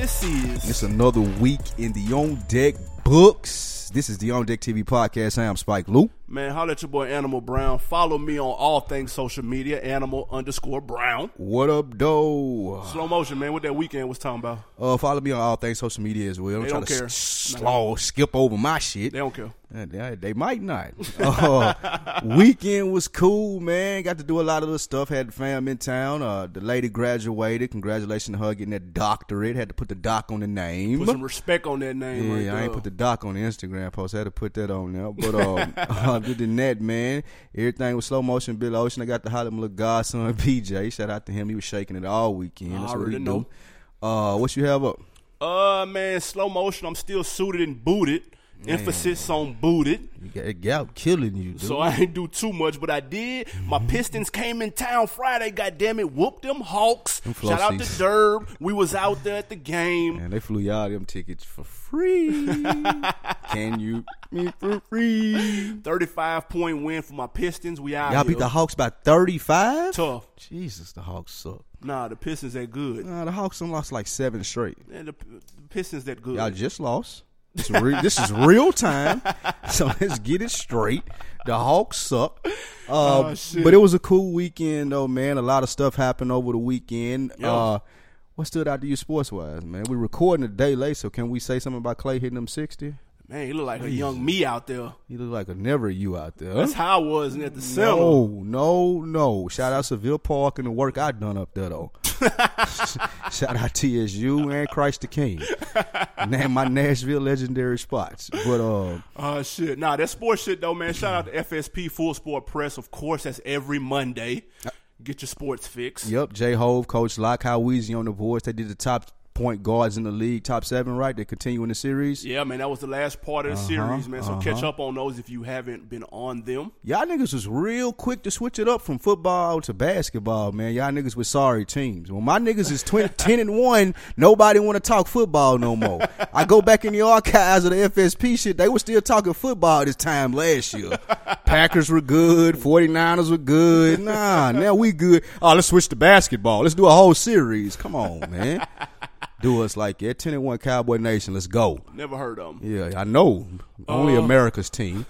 this is? It's another week in the On Deck books. This is the On Deck TV podcast. I'm Spike Lou. Man, holla at your boy Animal Brown. Follow me on all things social media, Animal_Brown. What up, though? Slow motion, man. What that weekend was talking about? Follow me on all things social media as well. They don't care. Skip over my shit. They don't care. They might not. Weekend was cool, man. Got to do a lot of the stuff. Had the fam in town. The lady graduated. Congratulations to her getting that doctorate. Had to put the doc on the name. Put some respect on that name. Yeah, right there. I ain't put the doc on the Instagram post. I had to put that on there. But other than that, man, everything was slow motion. Bill Ocean. I got to holler at my little godson, PJ. Shout out to him. He was shaking it all weekend. That's what he do. What you have up? Man, slow motion. I'm still suited and booted. Man. Emphasis on booted. You got a gout killing you, dude. So I ain't do too much, but I did. My Pistons came in town Friday. Goddamn it, whooped them Hawks. Shout out to Derb. We was out there at the game. And they flew y'all them tickets for free. Can you me for free? 35-point win for my Pistons. We out. Y'all beat the Hawks by 35. Tough. Jesus, the Hawks suck. Nah, the Pistons that good. Nah, the Hawks done lost like 7 straight. And the Pistons that good. Y'all just lost. This is real time, so let's get it straight. The Hawks suck. But it was a cool weekend, though, man. A lot of stuff happened over the weekend. What stood out to you sports-wise, man? We're recording a day late, so can we say something about Clay hitting them 60? Man, he look like a young me out there. He look like a never you out there. That's how I was at the center. No. Shout out Seville Park and the work I done up there, though. Shout out TSU and Christ the King. And my Nashville legendary spots. But shit. Nah, that sports shit though, man. Shout out to FSP Full Sport Press. Of course, that's every Monday. Get your sports fix. Yep, J Hove, Coach Locke, How Weezy on the boards. They did the top point guards in the league, top 7, right? They continue in the series. Yeah, man, that was the last part of the series, man. So catch up on those if you haven't been on them. Y'all niggas was real quick to switch it up from football to basketball, man. Y'all niggas with sorry teams. When my niggas is 10-1, nobody want to talk football no more. I go back in the archives of the FSP shit. They were still talking football this time last year. Packers were good. 49ers were good. Nah, now we good. Oh, let's switch to basketball. Let's do a whole series. Come on, man. Do us like that. 10-1 Cowboy Nation. Let's go. Never heard of them. Yeah, I know. Only America's team.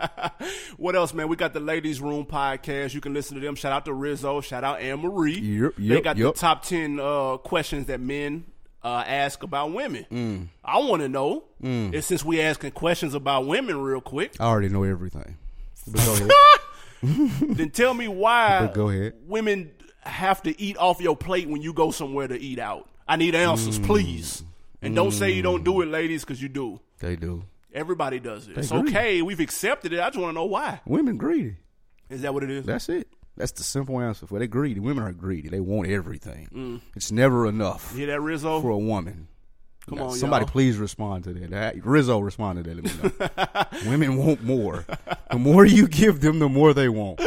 What else, man? We got the Ladies Room podcast. You can listen to them. Shout out to Rizzo. Shout out Anne Marie. They got the top 10 questions that men ask about women. I want to know. And since we asking questions about women real quick. I already know everything. But go ahead. Then tell me why go ahead. Women have to eat off your plate when you go somewhere to eat out. I need answers, please. And don't say you don't do it, ladies, because you do. They do. Everybody does it. It's greedy. okay. We've accepted it. I just want to know why. Women greedy. Is that what it is? That's it. That's the simple answer for it. They're greedy. Women are greedy. They want everything. It's never enough. You hear that, Rizzo? For a woman. Come on, somebody y'all. Please respond to that. Rizzo respond to that. Let me know. Women want more. The more you give them, the more they want.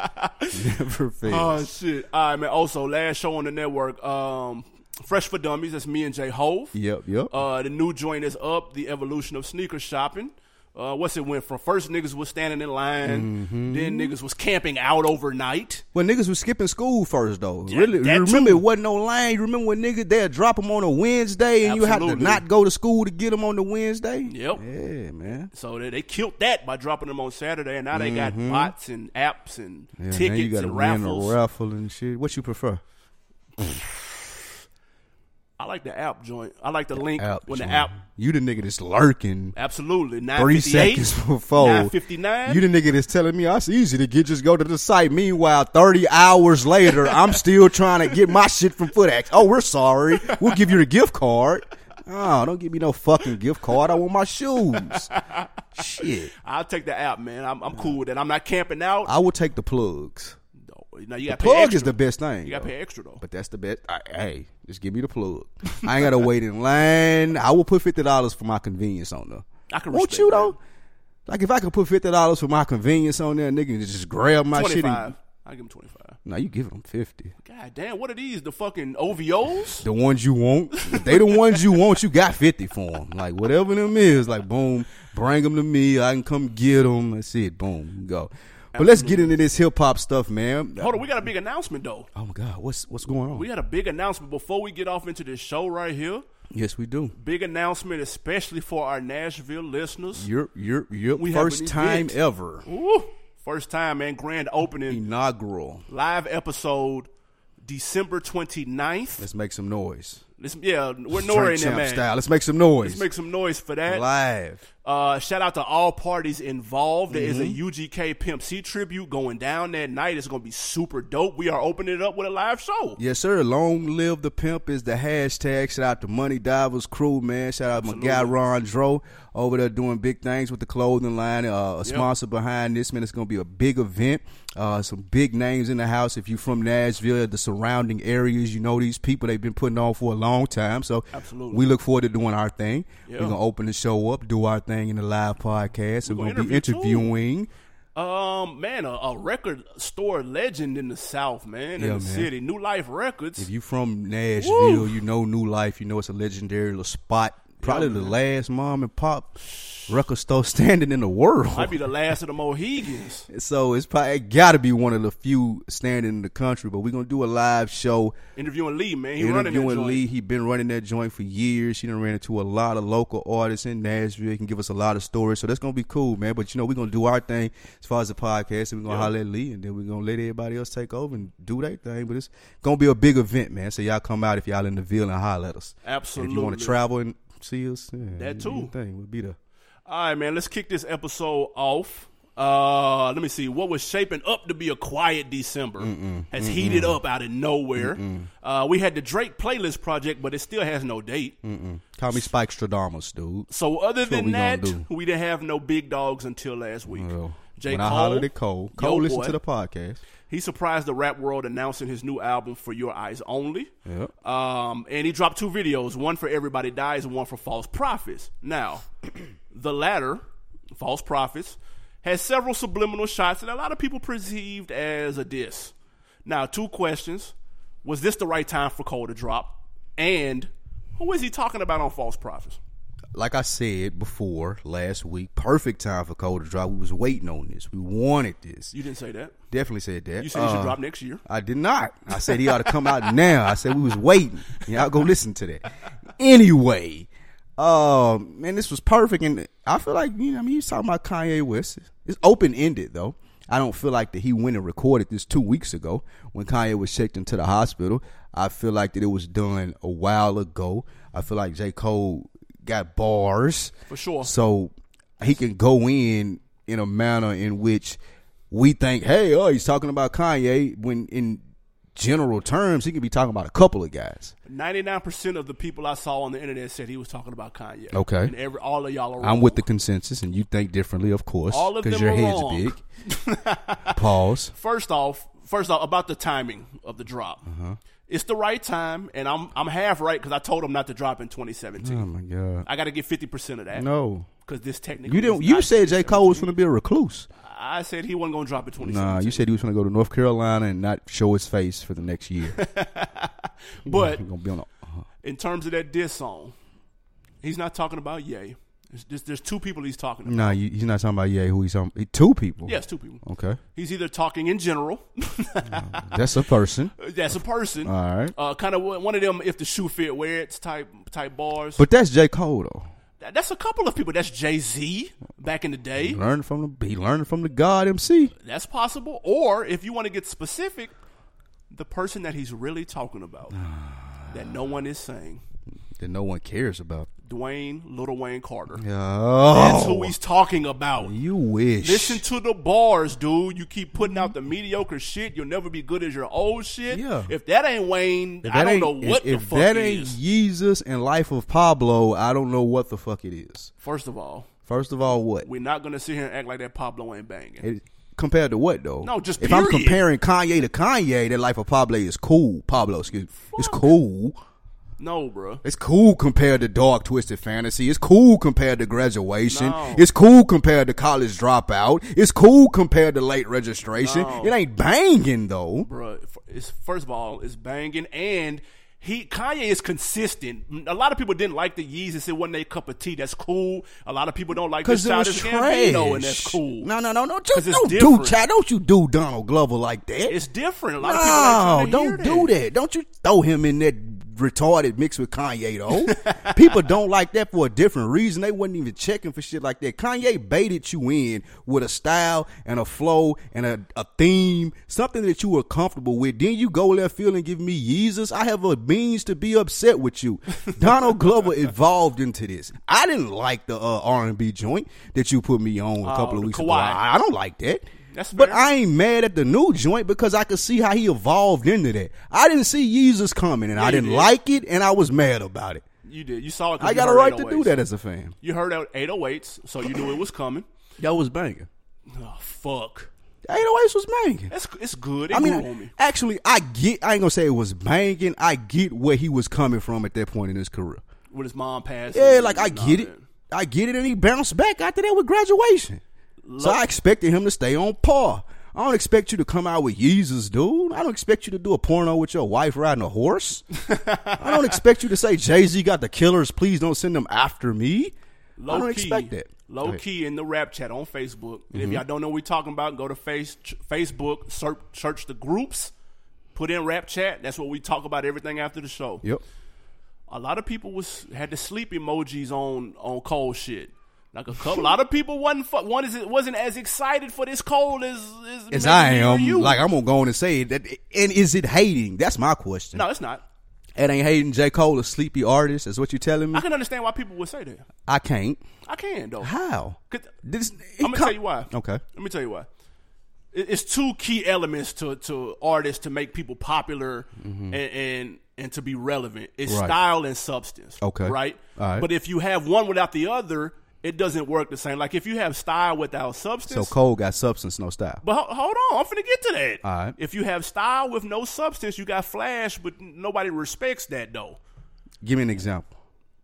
Never fails. Oh, shit. All right, man. Also, last show on the network, Fresh for Dummies. That's me and J Hove. Yep. The new joint is up, The Evolution of Sneaker Shopping. What's it went from? First niggas was standing in line, then niggas was camping out overnight. Well, niggas was skipping school first, though. Yeah, really, you remember too. It wasn't no line. You remember when niggas, they'd drop them on a Wednesday and Absolutely. you had to not go to school to get them on the Wednesday? Yep. Yeah, man. So they killed that by dropping them on Saturday, and now they got bots and apps and Now tickets you gotta and win raffles. a raffle and shit. What you prefer? I like the app joint. I like the link when joint. the app. You the nigga that's lurking. Absolutely. 3 seconds before. 9:59. You the nigga that's telling me it's easy to get. Just go to the site. Meanwhile, 30 hours later, I'm still trying to get my shit from FootX. Oh, we're sorry. We'll give you the gift card. Oh, don't give me no fucking gift card. I want my shoes. Shit. I'll take the app, man. I'm cool with that. I'm not camping out. I would take the plugs. Now you The got to pay plug extra. is the best thing. You got to pay extra though. But that's the best. Hey, just give me the plug. I ain't got to wait in line. I will put $50 for my convenience on there. I can Won't respect you that. though? Like if I could put $50 for my convenience on there, nigga, just grab my 25. shit. And, I give them 25. now you giving them 50. God damn, what are these? The fucking OVOs? The ones you want. If they the ones you want, you got 50 for them. Like whatever them is, like boom, bring them to me. I can come get them. That's it. Boom, go. But let's get into this hip hop stuff, man. Hold on, we got a big announcement though. Oh my God, what's going on? We had a big announcement before we get off into this show right here. Yes, we do. Big announcement, especially for our Nashville listeners. Yep. First time ever. Ooh, first time, man. Grand opening. Inaugural. Live episode, December 29th. Let's make some noise. We're Nori in there, man. Style. Let's make some noise. Let's make some noise for that. Live. Shout out to all parties involved. There is a UGK Pimp C tribute going down that night. It's going to be super dope. We are opening it up with a live show. Yes, sir. Long live the pimp is the hashtag. Shout out to Money Divers crew, man. Shout out to my guy Ron Dro over there doing big things with the clothing line. A sponsor behind this, man. It's going to be a big event. Some big names in the house. If you're from Nashville, the surrounding areas, you know these people. They've been putting on for a long time. So we look forward to doing our thing. We're going to open the show up, do our thing in the live podcast. We're going to be interviewing. A record store legend in the South, man, in the city. New Life Records. If you from Nashville, you know New Life. You know it's a legendary little spot. Probably the last mom and pop record store standing in the world. Might be the last of the Mohegans. So it's probably got to be one of the few standing in the country. But we're going to do a live show. Interviewing Lee, man. He been running that joint for years. He done ran into a lot of local artists in Nashville. He can give us a lot of stories. So that's going to be cool, man. But, we're going to do our thing as far as the podcast. And we're going to holler at Lee. And then we're going to let everybody else take over and do their thing. But it's going to be a big event, man. So y'all come out if y'all in the Ville and holler at us. Absolutely. And if you want to travel and see us, that too. We'll be there. All right, man, let's kick this episode off. Let me see. What was shaping up to be a quiet December has heated up out of nowhere. We had the Drake playlist project, but it still has no date. Call me Spike Stradamus, dude. So other than that, we didn't have no big dogs until last week. Well, J. when I hollered at Cole listened to the podcast. He surprised the rap world announcing his new album, For Your Eyes Only. Yep. And he dropped 2 videos, one for Everybody Dies and one for False Prophets. Now, the latter, False Prophets, has several subliminal shots that a lot of people perceived as a diss. Now, 2 questions. Was this the right time for Cole to drop? And who is he talking about on False Prophets? Like I said before, last week, perfect time for Cole to drop. We was waiting on this. We wanted this. You didn't say that. Definitely said that. You said he should drop next year. I did not. I said he ought to come out now. I said we was waiting. Y'all go listen to that. Anyway, man, this was perfect. And I feel like, he's talking about Kanye West. It's open-ended, though. I don't feel like that he went and recorded this 2 weeks ago when Kanye was checked into the hospital. I feel like that it was done a while ago. I feel like J. Cole got bars. For sure. So he can go in a manner in which we think, hey, he's talking about Kanye, when in general terms, he could be talking about a couple of guys. 99% of the people I saw on the internet said he was talking about Kanye. Okay. And all of y'all are wrong. I'm with the consensus, and you think differently, of course. All of them because your are head's wrong. big. Pause. First off, about the timing of the drop. It's the right time, and I'm half right because I told him not to drop in 2017. Oh my God! I got to get 50% of that. No, because this technically you said J. Cole was going to be a recluse. I said he wasn't going to drop in 2017. Nah, you said he was going to go to North Carolina and not show his face for the next year. But gonna be on in terms of that diss song, he's not talking about Ye. There's 2 people he's talking about. No, he's not talking about Ye. Who he's talking? 2 people. Yes, 2 people. Okay. He's either talking in general. That's a person. That's a person. All right. Kind of one of them, if the shoe fit, wear it type bars. But that's J. Cole though. That's a couple of people. That's Jay-Z back in the day. He learned from the God MC. That's possible. Or if you want to get specific, the person that he's really talking about that no one is saying. That no one cares about. Lil Wayne Carter. Oh. That's who he's talking about. You wish. Listen to the bars, dude. You keep putting out the mediocre shit. You'll never be good as your old shit. Yeah. If that ain't Wayne, I don't know what the fuck it is. If that ain't Yeezus and Life of Pablo, I don't know what the fuck it is. First of all, what? We're not going to sit here and act like that Pablo ain't banging. Compared to what, though? No, just if period. I'm comparing Kanye to Kanye, that Life of Pablo is cool. Pablo, excuse me. It's cool. No, bro. It's cool compared to Dark Twisted Fantasy. It's cool compared to Graduation. No. It's cool compared to College Dropout. It's cool compared to Late Registration. No. It ain't banging, though. Bro, first of all, it's banging, and Kanye is consistent. A lot of people didn't like the Yeezus. It wasn't their cup of tea. That's cool. A lot of people don't like the Childish Gambino, and that's cool. No. Don't you do Donald Glover like that. It's different. A lot of people ain't trying to hear do that. Don't you throw him in that retarded mixed with Kanye though. People don't like that for a different reason. They wasn't even checking for shit like that. Kanye baited you in with a style and a flow and a theme, something that you were comfortable with. Then you go left field and give me Yeezus. I have a means to be upset with you. Donald Glover evolved into this. I didn't like the R&B joint that you put me on a couple of weeks ago. I don't like that. But I ain't mad at the new joint because I could see how he evolved into that. I didn't see Yeezus coming, and I didn't like it, and I was mad about it. You did. You saw it. I got a right to do that as a fan. You heard 808s, so you knew it was coming. That was banging. Oh, fuck. 808s was banging. It's good. Actually, I ain't gonna say it was banging. I get where he was coming from at that point in his career. With his mom passing. Yeah, like I get it. I get it, and he bounced back after that with Graduation. So I expected him to stay on par. I don't expect you to come out with Yeezus, dude. I don't expect you to do a porno with your wife riding a horse. I don't expect you to say Jay-Z got the killers. Please don't send them after me. I don't expect that. Low key in the rap chat on Facebook. And if y'all don't know what we're talking about, go to Facebook, search the groups, put in rap chat. That's where we talk about everything after the show. Yep. A lot of people had the sleep emojis on Cole shit. Like a lot of people wasn't as excited for this Cole as I am. Like I'm gonna go on and say that. And is it hating? That's my question. No, it's not. It ain't hating J. Cole a sleepy artist. Is what you telling me? I can understand why people would say that. I can't. I can though. How? I'm gonna tell you why. Okay. Let me tell you why. It's two key elements to artists to make people popular and to be relevant. It's style and substance. Okay. Right? All right. But if you have one without the other, it doesn't work the same. Like if you have style without substance. So Cole got substance, no style. But hold on, I'm finna get to that. All right. If you have style with no substance, you got flash, but nobody respects that though. Give me an example.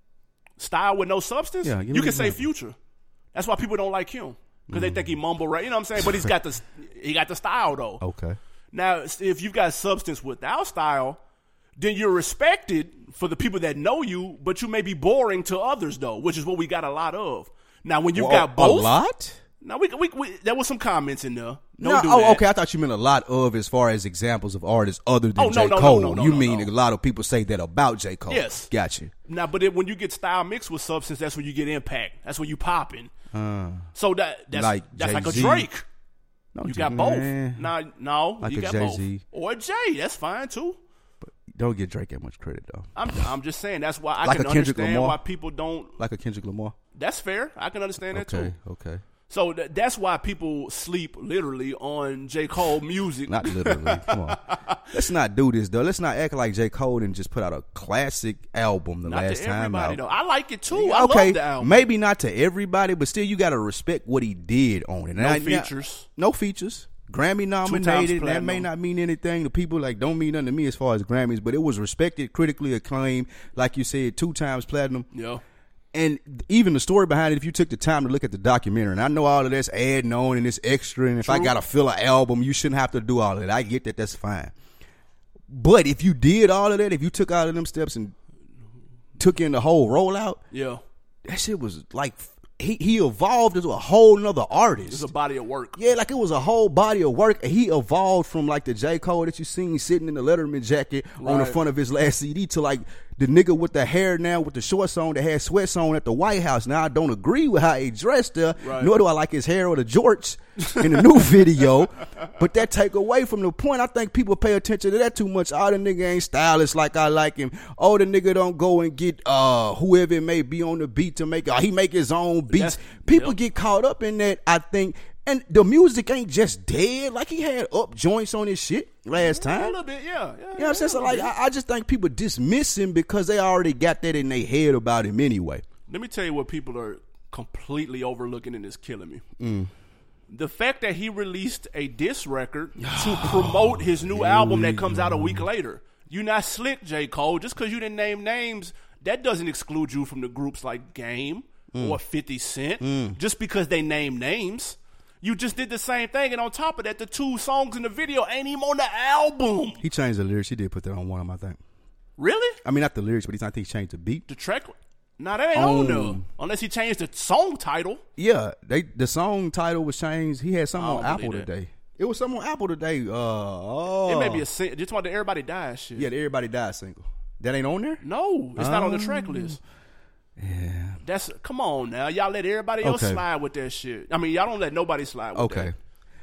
Style with no substance? Yeah, you can say Future. That's why people don't like him. Because they think he mumble right. You know what I'm saying? But he got the style though. Okay. Now, if you've got substance without style, then you're respected for the people that know you, but you may be boring to others though, which is what we got a lot of. Now, when you've got both, a lot. Now we there was some comments in there. Okay. I thought you meant a lot of as far as examples of artists other than J. Cole. You mean a lot of people say that about J. Cole? Yes, gotcha. Now, but when you get style mixed with substance, that's when you get impact. That's when you popping. So that's like a Drake. No, you got both. No, like you got Jay-Z. both. Or Jay, that's fine too. But don't give Drake that much credit though. I'm just saying that's why I like can understand why people don't like a Kendrick Lamar. That's fair. I can understand that too. Okay. So that's why people sleep literally on J. Cole music. Not literally. Come on. Let's not do this though. Let's not act like J. Cole didn't just put out a classic album last time out. Though. I like it too. I love the album. Maybe not to everybody, but still you got to respect what he did on it. No features. Grammy nominated. That may not mean anything to people. Like don't mean nothing to me as far as Grammys, but it was respected, critically acclaimed. Like you said, 2 times platinum. Yeah. And even the story behind it, if you took the time to look at the documentary, and I know all of that's adding on and it's extra, and if I got to fill an album, you shouldn't have to do all of that. I get that. That's fine. But if you did all of that, if you took all of them steps and took in the whole rollout, that shit was like he evolved into a whole nother artist. It's a body of work. Yeah, like it was a whole body of work. He evolved from like the J. Cole that you seen sitting in the Letterman jacket on the front of his last CD to like the nigga with the hair now with the shorts on that had sweats on at the White House. Now I don't agree with how he dressed there, nor do I like his hair or the jorts in the new video. But that take away from the point. I think people pay attention to that too much. Oh, the nigga ain't stylish like I like him. Oh, the nigga don't go and get whoever it may be on the beat to make he make his own beats. People get caught up in that, I think. And the music ain't just dead. Like he had up joints on his shit last time. A little bit, yeah. You know what I'm saying? So like, I just think people dismiss him because they already got that in their head about him anyway. Let me tell you what people are completely overlooking and it's killing me. The fact that he released a diss record to promote his new album that comes out a week later. You're not slick, J. Cole. Just because you didn't name names, that doesn't exclude you from the groups like Game or 50 Cent. Just because they name names. You just did the same thing, and on top of that, the 2 songs in the video ain't even on the album. He changed the lyrics. He did put that on one of them, I think. Really? I mean, not the lyrics, but I think he changed the beat. The track? Nah, that ain't on there. Unless he changed the song title. Yeah, the song title was changed. He had something on Apple today. It was something on Apple today. It may be a single. Just want the Everybody Dies shit. Yeah, the Everybody Dies single. That ain't on there? No, it's not on the track list. Yeah. Come on now. Y'all let everybody else slide with that shit. I mean, y'all don't let nobody slide with that.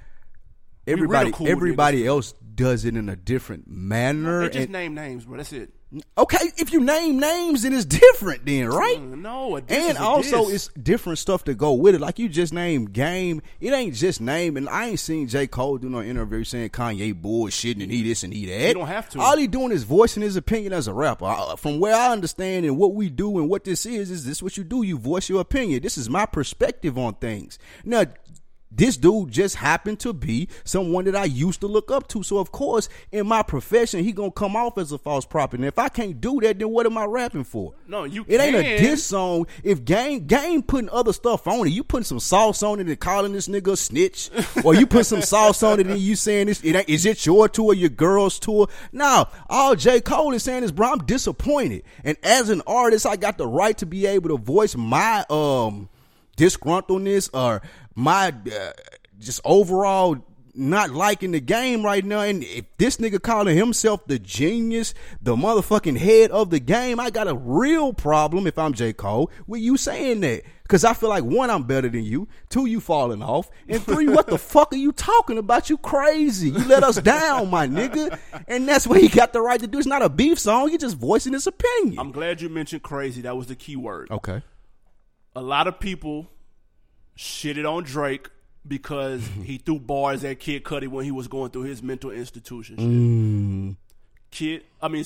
Everybody else does it in a different manner. They just name names, bro. That's it. Okay, if you name names, then it's different then, right? No, and also it's different stuff to go with it. Like you just named Game. It ain't just name. And I ain't seen J. Cole do no interview saying Kanye bullshitting and he this and he that. You don't have to. All he doing is voicing his opinion as a rapper. From where I understand and what we do and what this is this what you do? You voice your opinion. This is my perspective on things. Now, this dude just happened to be someone that I used to look up to. So, of course, in my profession, he going to come off as a false prophet. And if I can't do that, then what am I rapping for? No, you It can. ain't a diss song. If Game putting other stuff on it, you putting some sauce on it and calling this nigga a snitch, or you put some sauce on it and you saying this, is it your tour, your girl's tour? No, all J. Cole is saying is, bro, I'm disappointed. And as an artist, I got the right to be able to voice my disgruntledness or my just overall not liking the game right now. And if this nigga calling himself the genius, the motherfucking head of the game, I got a real problem if I'm J. Cole with you saying that. Because I feel like, one, I'm better than you. Two, you falling off. And three, what the fuck are you talking about? You crazy. You let us down, my nigga. And that's what he got the right to do. It's not a beef song. You're just voicing his opinion. I'm glad you mentioned crazy. That was the key word. Okay. A lot of people shitted on Drake because he threw bars at Kid Cudi when he was going through his mental institution shit.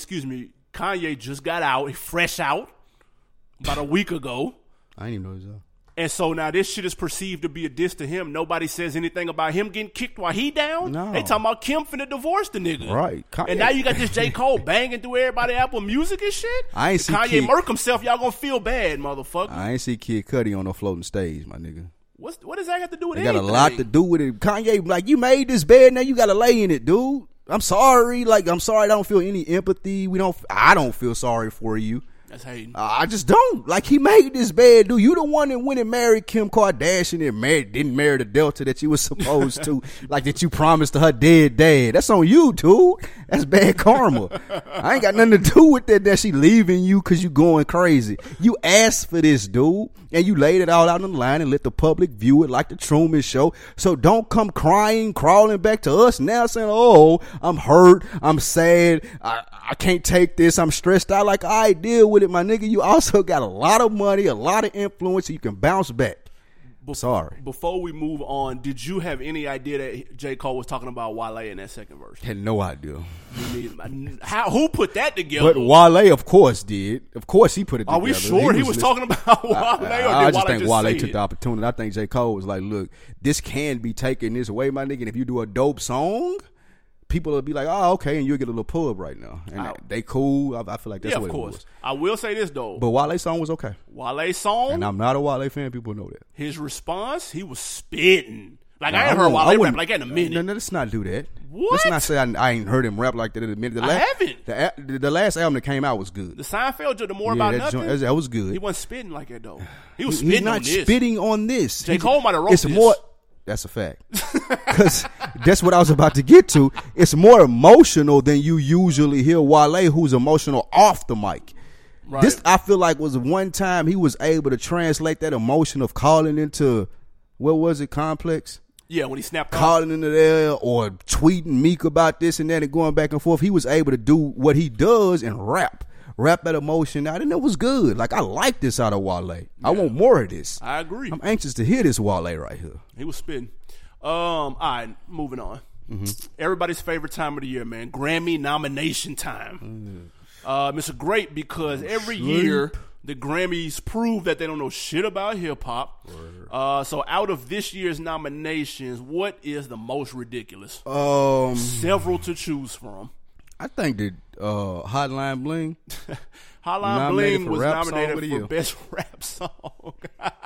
Kanye just got out, fresh out, about a week ago. I didn't even know he was out. And so now this shit is perceived to be a diss to him. Nobody says anything about him getting kicked while he down. No. They talking about Kim finna divorce the nigga. Right. And now you got this J. Cole banging through everybody Apple Music and shit. I ain't see Kanye murk himself. Y'all gonna feel bad, motherfucker. I ain't see Kid Cudi on no floating stage, my nigga. What does that have to do with anything? anything? Got a lot to do with it. Kanye, like, you made this bed, now you gotta lay in it, dude. I'm sorry. Like, I'm sorry I don't feel any empathy. I don't feel sorry for you. That's hating. I just don't. Like, he made this bad, dude. You the one that went and married Kim Kardashian and didn't marry the Delta that you was supposed to. Like, that you promised to her dead dad. That's on you, dude. That's bad karma. I ain't got nothing to do with that she leaving you because you going crazy. You asked for this, dude. And you laid it all out on the line and let the public view it like the Truman Show. So don't come crying, crawling back to us now saying, oh, I'm hurt, I'm sad, I can't take this, I'm stressed out. Like, I deal with it, my nigga. You also got a lot of money, a lot of influence, so you can bounce back. Sorry. Before we move on, did you have any idea that J. Cole was talking about Wale in that second verse? Had no idea. Who put that together? But Wale, of course, did. Of course, he put it together. Are we sure he was talking about Wale? I just think Wale took the opportunity. I think J. Cole was like, look, this can be taken this way, my nigga. And if you do a dope song, people will be like, oh, okay, and you'll get a little pub right now. And they cool. I feel like that's what it was. I will say this, though. But Wale's song was okay. Wale's song? And I'm not a Wale fan. People know that. His response, he was spitting. Like, I ain't heard Wale rap like that in a minute. No, let's not do that. What? Let's not say I ain't heard him rap like that in a minute. I haven't. The last album that came out was good. The Seinfeld joint, the More About Nothing? That was good. He wasn't spitting like that, though. He was spitting on this. He's not spitting on this. J. Cole might have wrote this. More... That's a fact. Because that's what I was about to get to. It's more emotional than you usually hear Wale, who's emotional off the mic. Right. This, I feel like, was one time he was able to translate that emotion of calling into, what was it, Complex? Yeah, when he snapped calling into there or tweeting Meek about this and that and going back and forth. He was able to do what he does and rap that emotion out, and it was good. Like, I like this out of Wale. Yeah. I want more of this. I agree. I'm anxious to hear this Wale right here. He was spitting. All right, moving on. Mm-hmm. Everybody's favorite time of the year, man. Grammy nomination time. It's great because every year the Grammys prove that they don't know shit about hip-hop. So out of this year's nominations, what is the most ridiculous? Several to choose from. I think that Hotline Bling. Hotline Bling was nominated for Best Rap Song.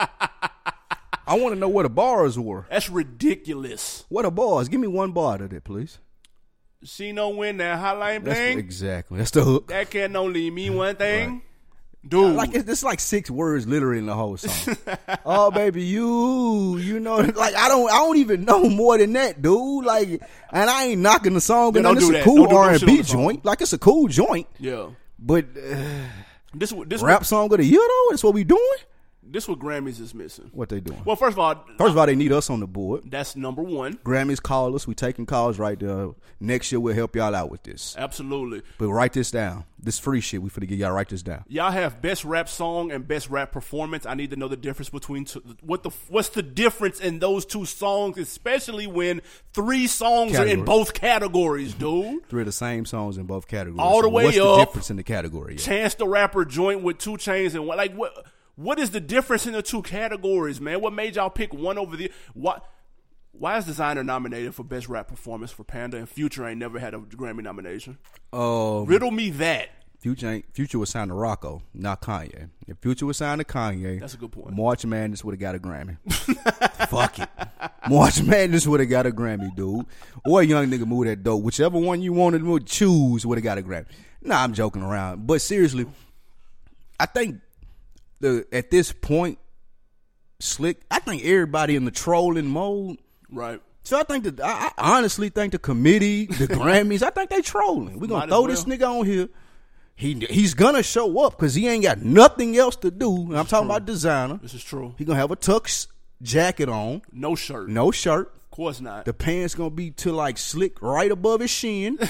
I want to know what the bars were. That's ridiculous. What are bars? Give me one bar to that, please. She don't win that Hotline Bling. Exactly. That's the hook. That can only mean one thing. Right. Dude. Like, it's like 6 words literally in the whole song. Oh, baby, you know, like, I don't even know more than that, dude. Like, and I ain't knocking the song, but it's a cool R&B joint. Like, it's a cool joint. Yeah. But this rap song of the year though. That's what we doing. This what Grammys is missing. What they doing? Well, first of all, they need us on the board. That's number one. Grammys call us. We taking calls right there. Next year we'll help y'all out with this. Absolutely. But write this down. This free shit. We finna get y'all write this down. Y'all have best rap song and best rap performance. I need to know the difference between what's the difference in those two songs, especially when 3 songs are in both categories, dude. 3 of the same songs in both categories. All the way what's up. What's the difference in the category? Yeah. Chance the Rapper joint with 2 Chainz and what is the difference in the 2 categories, man? What made y'all pick one over the Why is Designer nominated for best rap performance for Panda and Future ain't never had a Grammy nomination? Riddle me that. Future was signed to Rocco, not Kanye. If Future was signed to Kanye, that's a good point. March Madness would have got a Grammy. Fuck it. March Madness would have got a Grammy, dude. Or a young nigga move that dope. Whichever one you wanted to choose would have got a Grammy. Nah, I'm joking around. But seriously, I think at this point, Slick, I think everybody in the trolling mode. Right. So I honestly think the committee, the Grammys, I think they trolling. We're going to throw this nigga on here. He's going to show up because he ain't got nothing else to do. And I'm talking about Designer. This is true. He going to have a tux jacket on. No shirt. No shirt. Of course not. The pants going to be to like Slick right above his shin.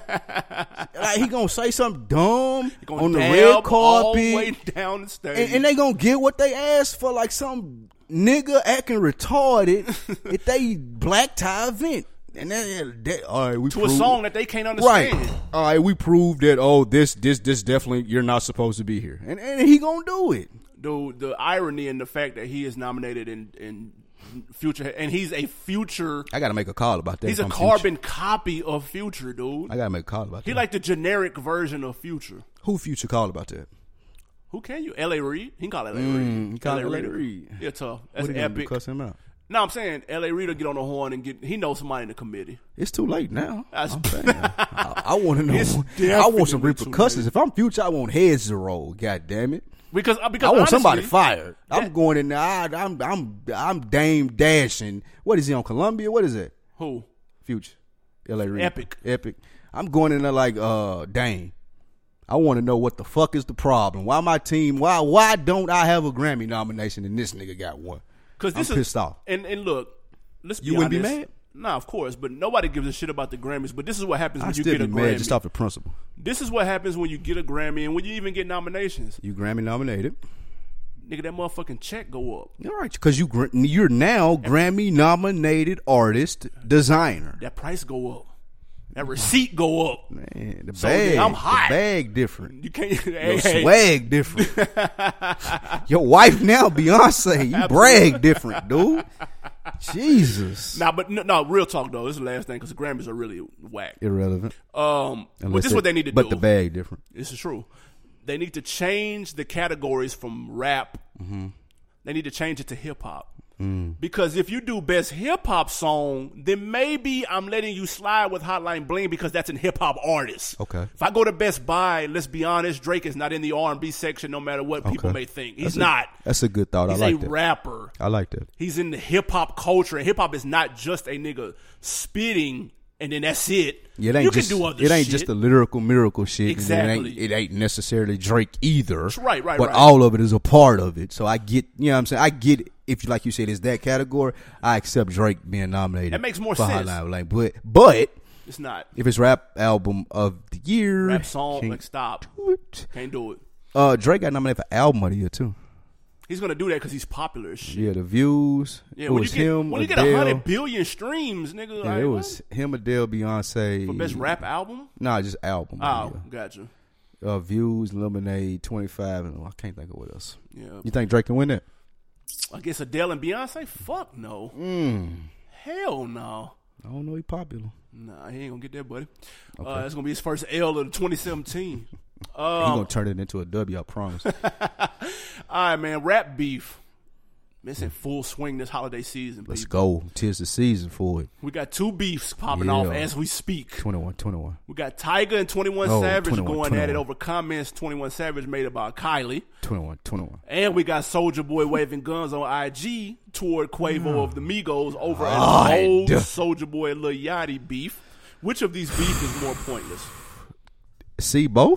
Like he going to say something dumb on the red carpet. All the way down the stage. And they going to get what they asked for, like some nigga acting retarded at they black tie event. And then, all right, we to proved, a song that they can't understand. Right. All right, we proved that, this definitely, you're not supposed to be here. And he gonna do it. Dude, the irony in the fact that he is nominated in Future, and he's a Future. I gotta make a call about that. He's a carbon copy of Future, dude. I gotta make a call about that. He like the generic version of Future. Who Future called about that? Who can you? L.A. Reid? He can call L.A. Reid. He called L.A. Reid. Yeah, tough. That's what epic. Cuss him out. No, I'm saying L.A. Reid will get on the horn and he knows somebody in the committee. It's too late now. I'm saying. I want to know. I want some repercussions. If I'm Future, I want heads to roll. God damn it. Because I want honestly, somebody fired. I'm going in there. I'm Dame Dashing. What is he on Columbia? What is it? Who? Future. L.A. Reid. Epic. I'm going in there like Dame. I want to know what the fuck is the problem. Why my team? Why don't I have a Grammy nomination and this nigga got one? Because I'm pissed off. And look, let's be honest. You wouldn't be mad? Nah, of course, but nobody gives a shit about the Grammys. But this is what happens when you get a Grammy. Mad just off the principle. This is what happens when you get a Grammy and when you even get nominations. You Grammy nominated. Nigga, that motherfucking check go up. All right, because you're now Grammy nominated artist, designer. That price go up. That receipt go up. Man, the bag. So, I'm hot. The bag different. You can't. Your swag different. Your wife now, Beyonce. You brag different, dude. Jesus. Nah, but no, real talk though. This is the last thing because the Grammys are really whack. Irrelevant. But this is what they need to do. But the bag different. This is true. They need to change the categories from rap. Mm-hmm. They need to change it to hip hop. Because if you do best hip hop song, then maybe I'm letting you slide with Hotline Bling because that's a hip hop artist. Okay. If I go to Best Buy, let's be honest, Drake is not in the R&B section no matter what people may think. He's not. That's a good thought. He's I like that. He's a rapper. I like that. He's in the hip hop culture. And hip hop is not just a nigga spitting and then that's it. Yeah, you can do other shit. It ain't just the lyrical miracle shit. Exactly. It ain't necessarily Drake either. Right. But all of it is a part of it. So I get, you know what I'm saying? I get it. If, like you said, it's that category, I accept Drake being nominated. That makes more sense. But it's not. If it's rap album of the year. Rap song, stop. Can't do it. Drake got nominated for album of the year, too. He's going to do that because he's popular as shit. Yeah, the views. Yeah, it was him, when you Adele. get 100 billion streams, nigga. Yeah, like, it was him, Adele, Beyonce. For best rap album? Nah, just album. Oh, gotcha. Views, Lemonade, 25, and I can't think of what else. Yeah. You think Drake can win that? I guess Adele and Beyonce? Fuck no. Hell no. I don't know he popular. Nah, he ain't gonna get that, buddy. Okay. That's gonna be his first L of 2017. He gonna turn it into a W, I promise. All right, man. Rap beef. It's in full swing this holiday season. Let's go. 'Tis the season for it. We got 2 beefs popping off as we speak. 21. We got Tyga and 21 Savage going at it over comments 21 Savage made about Kylie. 21. And we got Soulja Boy waving guns on IG toward Quavo of the Migos over an old Soulja Boy and Lil Yachty beef. Which of these beef is more pointless? See both?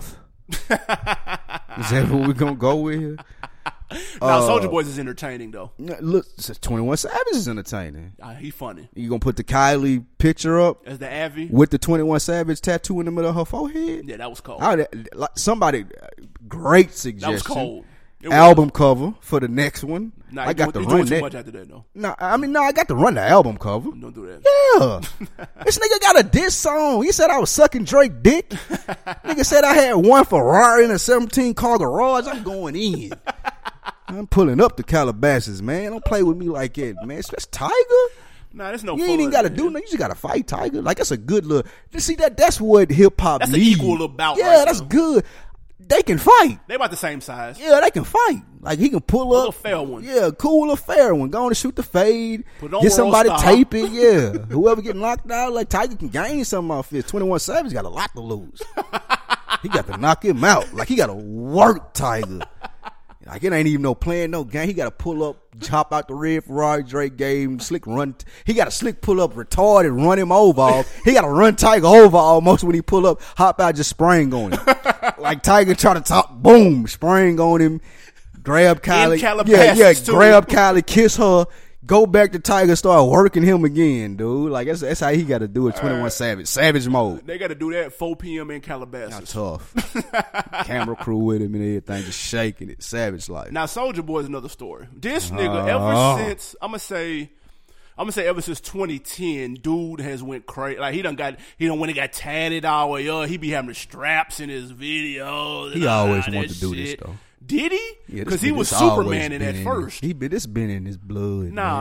Is that what we're gonna go with here? Now, Soulja Boy is entertaining though. Look, 21 Savage is entertaining. He funny. You gonna put the Kylie picture up as the Avi with the 21 Savage tattoo in the middle of her forehead? Yeah, that was cold. Somebody, great suggestion. That was cold. Album cover for the next one. Nah, I got to run run too that. much after that though. I got to run the album cover. Don't do that. Yeah, this nigga got a diss song. He said I was sucking Drake dick. Nigga said I had one Ferrari in a 17 car garage. I'm going in. I'm pulling up the Calabasas, man. Don't play with me like that, man. That's Tiger. Nah, there's no. You ain't even got to do nothing. You just got to fight Tiger. Like that's a good look. See that's what hip hop needs. That's an equal little bout. Yeah, right that's now. good. They can fight. They about the same size. Yeah, they can fight. Like he can pull up. A fair one. Yeah, cool a fair one. Go on and shoot the fade. Get somebody tape it. Yeah. Whoever get knocked out, like Tiger can gain something off this. 21 Savage got a lot to lose. He got to knock him out. Like he got to work Tiger. Like it ain't even no plan, no game. He got to pull up, chop out the red Ferrari Drake game, slick run. He got to slick pull up, retard and run him over. He got to run Tiger over almost when he pull up, hop out, just spring on him. Like Tiger try to top, boom, spring on him, grab Kylie. Grab Kylie, kiss her, go back to Tiger, start working him again, dude. Like that's how he got to do it. 21 Savage mode. They got to do that at 4 p.m. in Calabasas. Tough. Camera crew with him and everything, just shaking it. Savage like. Now Soulja Boy is another story. This nigga ever since I'm gonna say ever since 2010, dude has went crazy. Like he done went and got tatted all the way up. He be having the straps in his videos. He always wanted to do this though. Did he? Yeah, because he was Superman in that first. This been in his blood. No.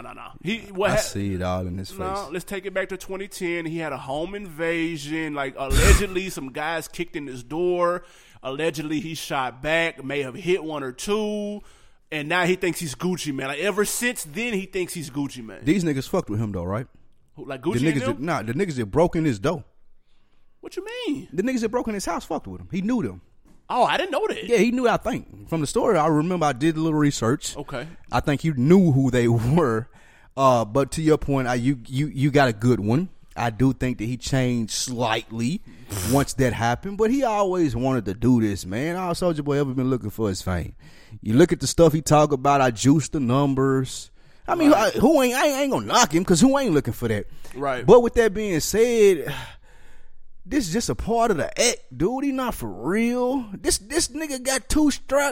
I see it all in his face. No, let's take it back to 2010. He had a home invasion. Like allegedly, some guys kicked in his door. Allegedly, he shot back. May have hit one or two. And now he thinks he's Gucci, man. Like ever since then, he thinks he's Gucci, man. These niggas fucked with him though, right? Like Gucci the niggas that broke in his door. What you mean? The niggas that broke in his house fucked with him. He knew them. Oh, I didn't know that. Yeah, he knew. I think from the story, I remember I did a little research. Okay, I think he knew who they were. But to your point, you got a good one. I do think that he changed slightly once that happened, but he always wanted to do this, man. All Soulja Boy ever been looking for his fame. You look at the stuff he talk about. I juice the numbers. I mean, I ain't gonna knock him because who ain't looking for that, right? But with that being said. This is just a part of the act, dude. He not for real. This nigga got two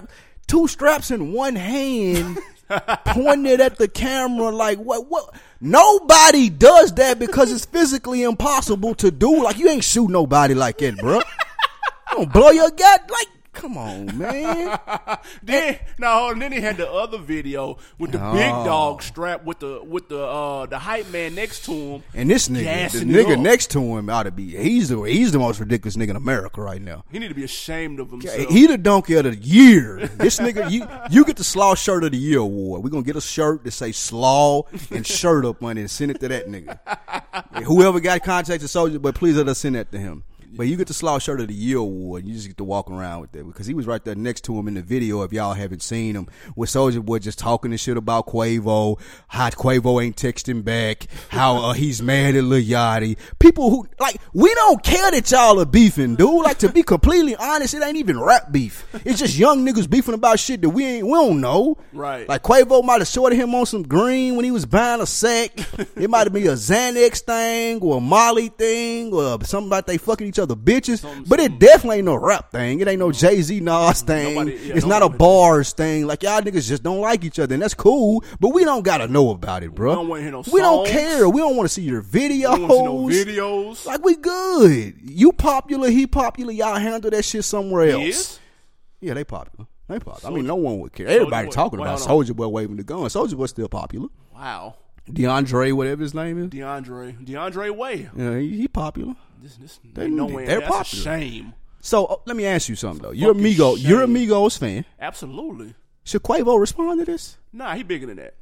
straps in one hand, pointed at the camera like what? Nobody does that because it's physically impossible to do. Like you ain't shoot nobody like that, bro. You don't blow your gut like. Come on, man. Then he had the other video with the big dog strapped with the hype man next to him. And this nigga, the nigga next to him ought to be he's the most ridiculous nigga in America right now. He need to be ashamed of himself. He the donkey of the year. This nigga, you get the Slaw Shirt of the Year award. We're gonna get a shirt that say Slaw and shirt up on it and send it to that nigga. Whoever got contact to Soulja, but please let us send that to him. But you get the Slaw Shirt of the Year award. You just get to walk around with that because he was right there next to him in the video. If y'all haven't seen him, with Soulja Boy just talking and shit about Quavo, how Quavo ain't texting back, how he's mad at Lil Yachty. People who like we don't care that y'all are beefing, dude. Like to be completely honest, it ain't even rap beef. It's just young niggas beefing about shit that we don't know. Right? Like Quavo might have shorted him on some green when he was buying a sack. It might have been a Xanax thing or a Molly thing or something about they fucking each other bitches, but it definitely ain't no rap thing. It ain't no Jay-Z Nas thing. It's not a bars thing. Like y'all niggas just don't like each other, and that's cool. But we don't gotta know about it, bro. We don't want to hear no songs. We don't care. We don't want to see your videos. We don't want to see no videos. Like we good. You popular, he popular. Y'all handle that shit somewhere else. He is? Yeah, they popular. They popular. I mean, no one would care. Everybody talking about Soulja Boy waving the gun. Soulja Boy still popular. Wow. DeAndre, whatever his name is. DeAndre Way. Yeah, he popular. They're popular. That's a shame. So let me ask you something though. You're Migos fan. Absolutely. Should Quavo respond to this? Nah, he bigger than that.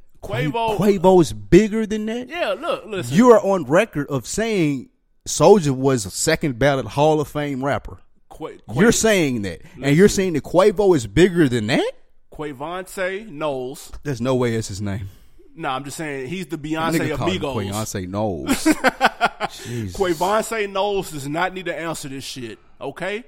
Quavo's bigger than that? Yeah, listen. You are on record of saying Soulja was a second ballot Hall of Fame rapper. You're saying that. Listen. And you're saying that Quavo is bigger than that? Quavonte Knowles. There's no way it's his name. No, I'm just saying he's the Beyonce of Migos. Quavonte Knowles. Quavonte Knowles does not need to answer this shit, okay?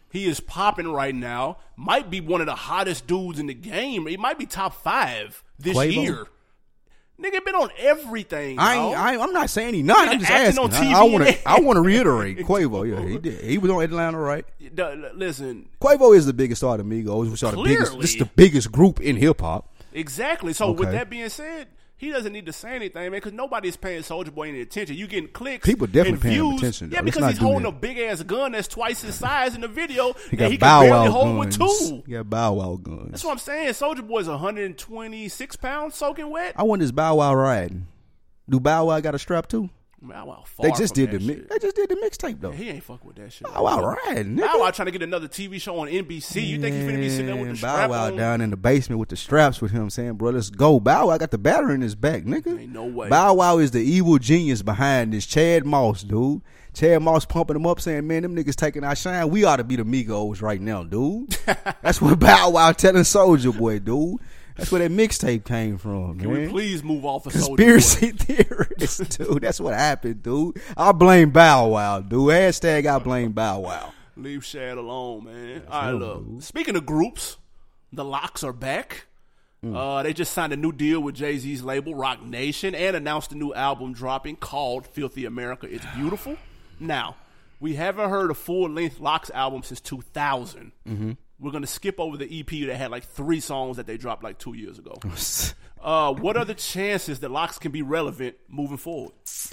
He is popping right now. Might be one of the hottest dudes in the game. He might be top 5 this Quavo? year. Nigga been on everything. I'm not saying he not. I'm just acting asking. on TV I want to reiterate. Quavo, yeah, he did. He was on Atlanta, right? Listen, Quavo is the biggest star of Migos, which are the biggest. This is the biggest group in hip hop. Exactly. So with that being said, he doesn't need to say anything, man, because nobody's paying Soulja Boy any attention. You getting clicks, people definitely paying views. attention. Though. Yeah, because he's holding a big ass gun that's twice his size in the video. He got he Bow can barely Wow hold guns. with 2. He got Bow Wow guns. That's what I'm saying. Soulja Boy's 126 pounds soaking wet. I want this Bow Wow riding. Do Bow Wow got a strap too? Bow Wow They just did the mixtape though. Yeah, he ain't fuck with that shit. Bow Wow riding. Bow Wow trying to get another TV show on NBC. You think he finna be sitting there with the strap Bow Wow on? down in the basement with the straps with him saying, "Bro, let's go." Bow Wow got the battery in his back, nigga. Ain't no way. Bow Wow is the evil genius behind this. Chad Moss, dude. Chad Moss pumping him up, saying, "Man, them niggas taking our shine. We ought to be the Migos right now, dude." That's what Bow Wow telling Soulja Boy, dude. That's where that mixtape came from, Can man. we please move off of Conspiracy theorists, dude. That's what happened, dude. I blame Bow Wow, dude. Hashtag I blame Bow Wow. Leave Shad alone, man. All right, look. Speaking of groups, the Lox are back. They just signed a new deal with Jay-Z's label, Roc Nation, and announced a new album dropping called Filthy America It's Beautiful. Now, we haven't heard a full-length Lox album since 2000. Mm-hmm. We're going to skip over the EP that had like 3 songs that they dropped like 2 years ago. What are the chances that Lox can be relevant moving forward?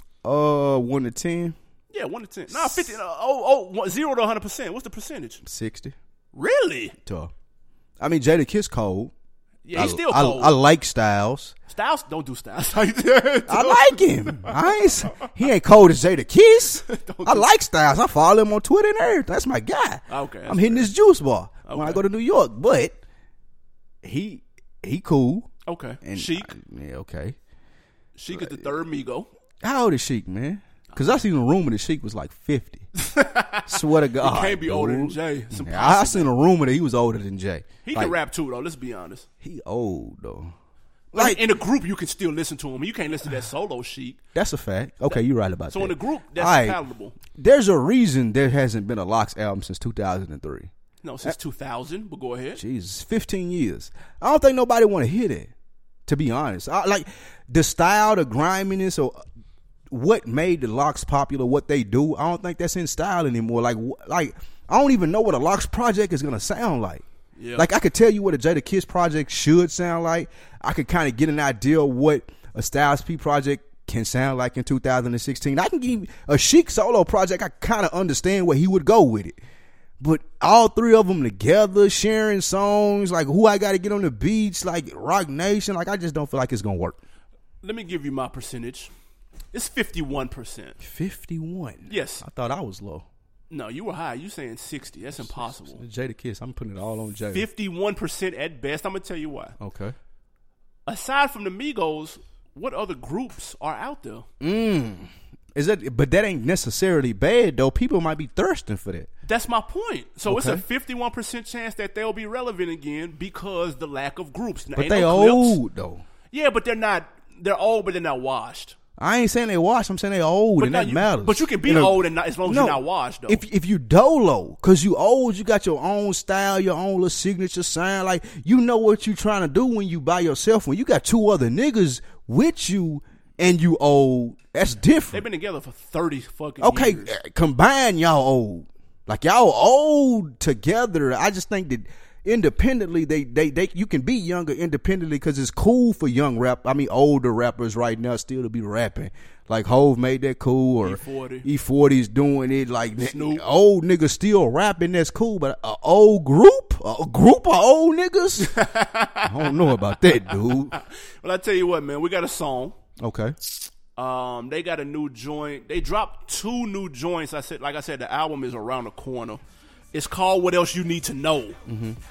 1 to 10. Yeah, 1 to 10. Nah, 50. 0 to 100%. What's the percentage? 60. Really? Tough. I mean, Jadakiss cold. Yeah, he's still cold. I like Styles. Styles, don't do Styles. I like him. He ain't cold as Jadakiss. I like Styles. I follow him on Twitter and everything. That's my guy. Okay, I'm hitting his juice bar when I go to New York. But he cool. Okay. And Sheik. Yeah, okay. Sheik is the third Migo. How old is Sheik, man? Because I seen a rumor that Sheik was like 50. Swear to God. He can't be older than dude. Jay. I seen a rumor that he was older than Jay. He can rap too, though. Let's be honest. He old, though. Like in a group, you can still listen to him. You can't listen to that solo Sheik. That's a fact. Okay, you're right about that. So in the group, that's palatable. There's a reason there hasn't been a Lox album since 2003. No, since 2000, but go ahead. Jesus, 15 years. I don't think nobody want to hear that, to be honest. Like the style, the griminess, or what made the Lox popular, what they do, I don't think that's in style anymore. Like I don't even know what a Lox project is going to sound like. Yeah. Like I could tell you what a Jadakiss project should sound like. I could kind of get an idea of what a Styles P project can sound like in 2016. I can give a Sheik solo project. I kind of understand where he would go with it. But all 3 of them together, sharing songs, like Who I Gotta Get on the Beach, like Roc Nation, like I just don't feel like it's going to work. Let me give you my percentage. It's 51%. 51? Yes. I thought I was low. No, you were high. You saying 60. That's impossible. Jadakiss. I'm putting it all on Jada. 51% at best. I'm going to tell you why. Okay. Aside from the Migos, what other groups are out there? But that ain't necessarily bad, though. People might be thirsting for that. That's my point. So it's a 51% chance that they'll be relevant again because the lack of groups. But they old, though. Yeah, but they're not. They're old, but they're not washed. I ain't saying they washed. I'm saying they old, and that matters. But you can be old and not, as long as you're not washed, though. If you dolo, because you old, you got your own style, your own little signature sound. Like, you know what you trying to do when you by yourself. When you got 2 other niggas with you and you old, that's different. They've been together for 30 fucking years. Okay, combine y'all old. Like, y'all old together. I just think that independently, they you can be younger independently because it's cool for older rappers right now still to be rapping. Like Hove made that cool, or E40's doing it. Like Snoop. Old niggas still rapping, that's cool. But a group of old niggas, I don't know about that, dude. Well, I tell you what, man, we got a song. Okay. They got a new joint. They dropped 2 new joints. Like I said, the album is around the corner. It's called What Else You Need to Know. Mm-hmm.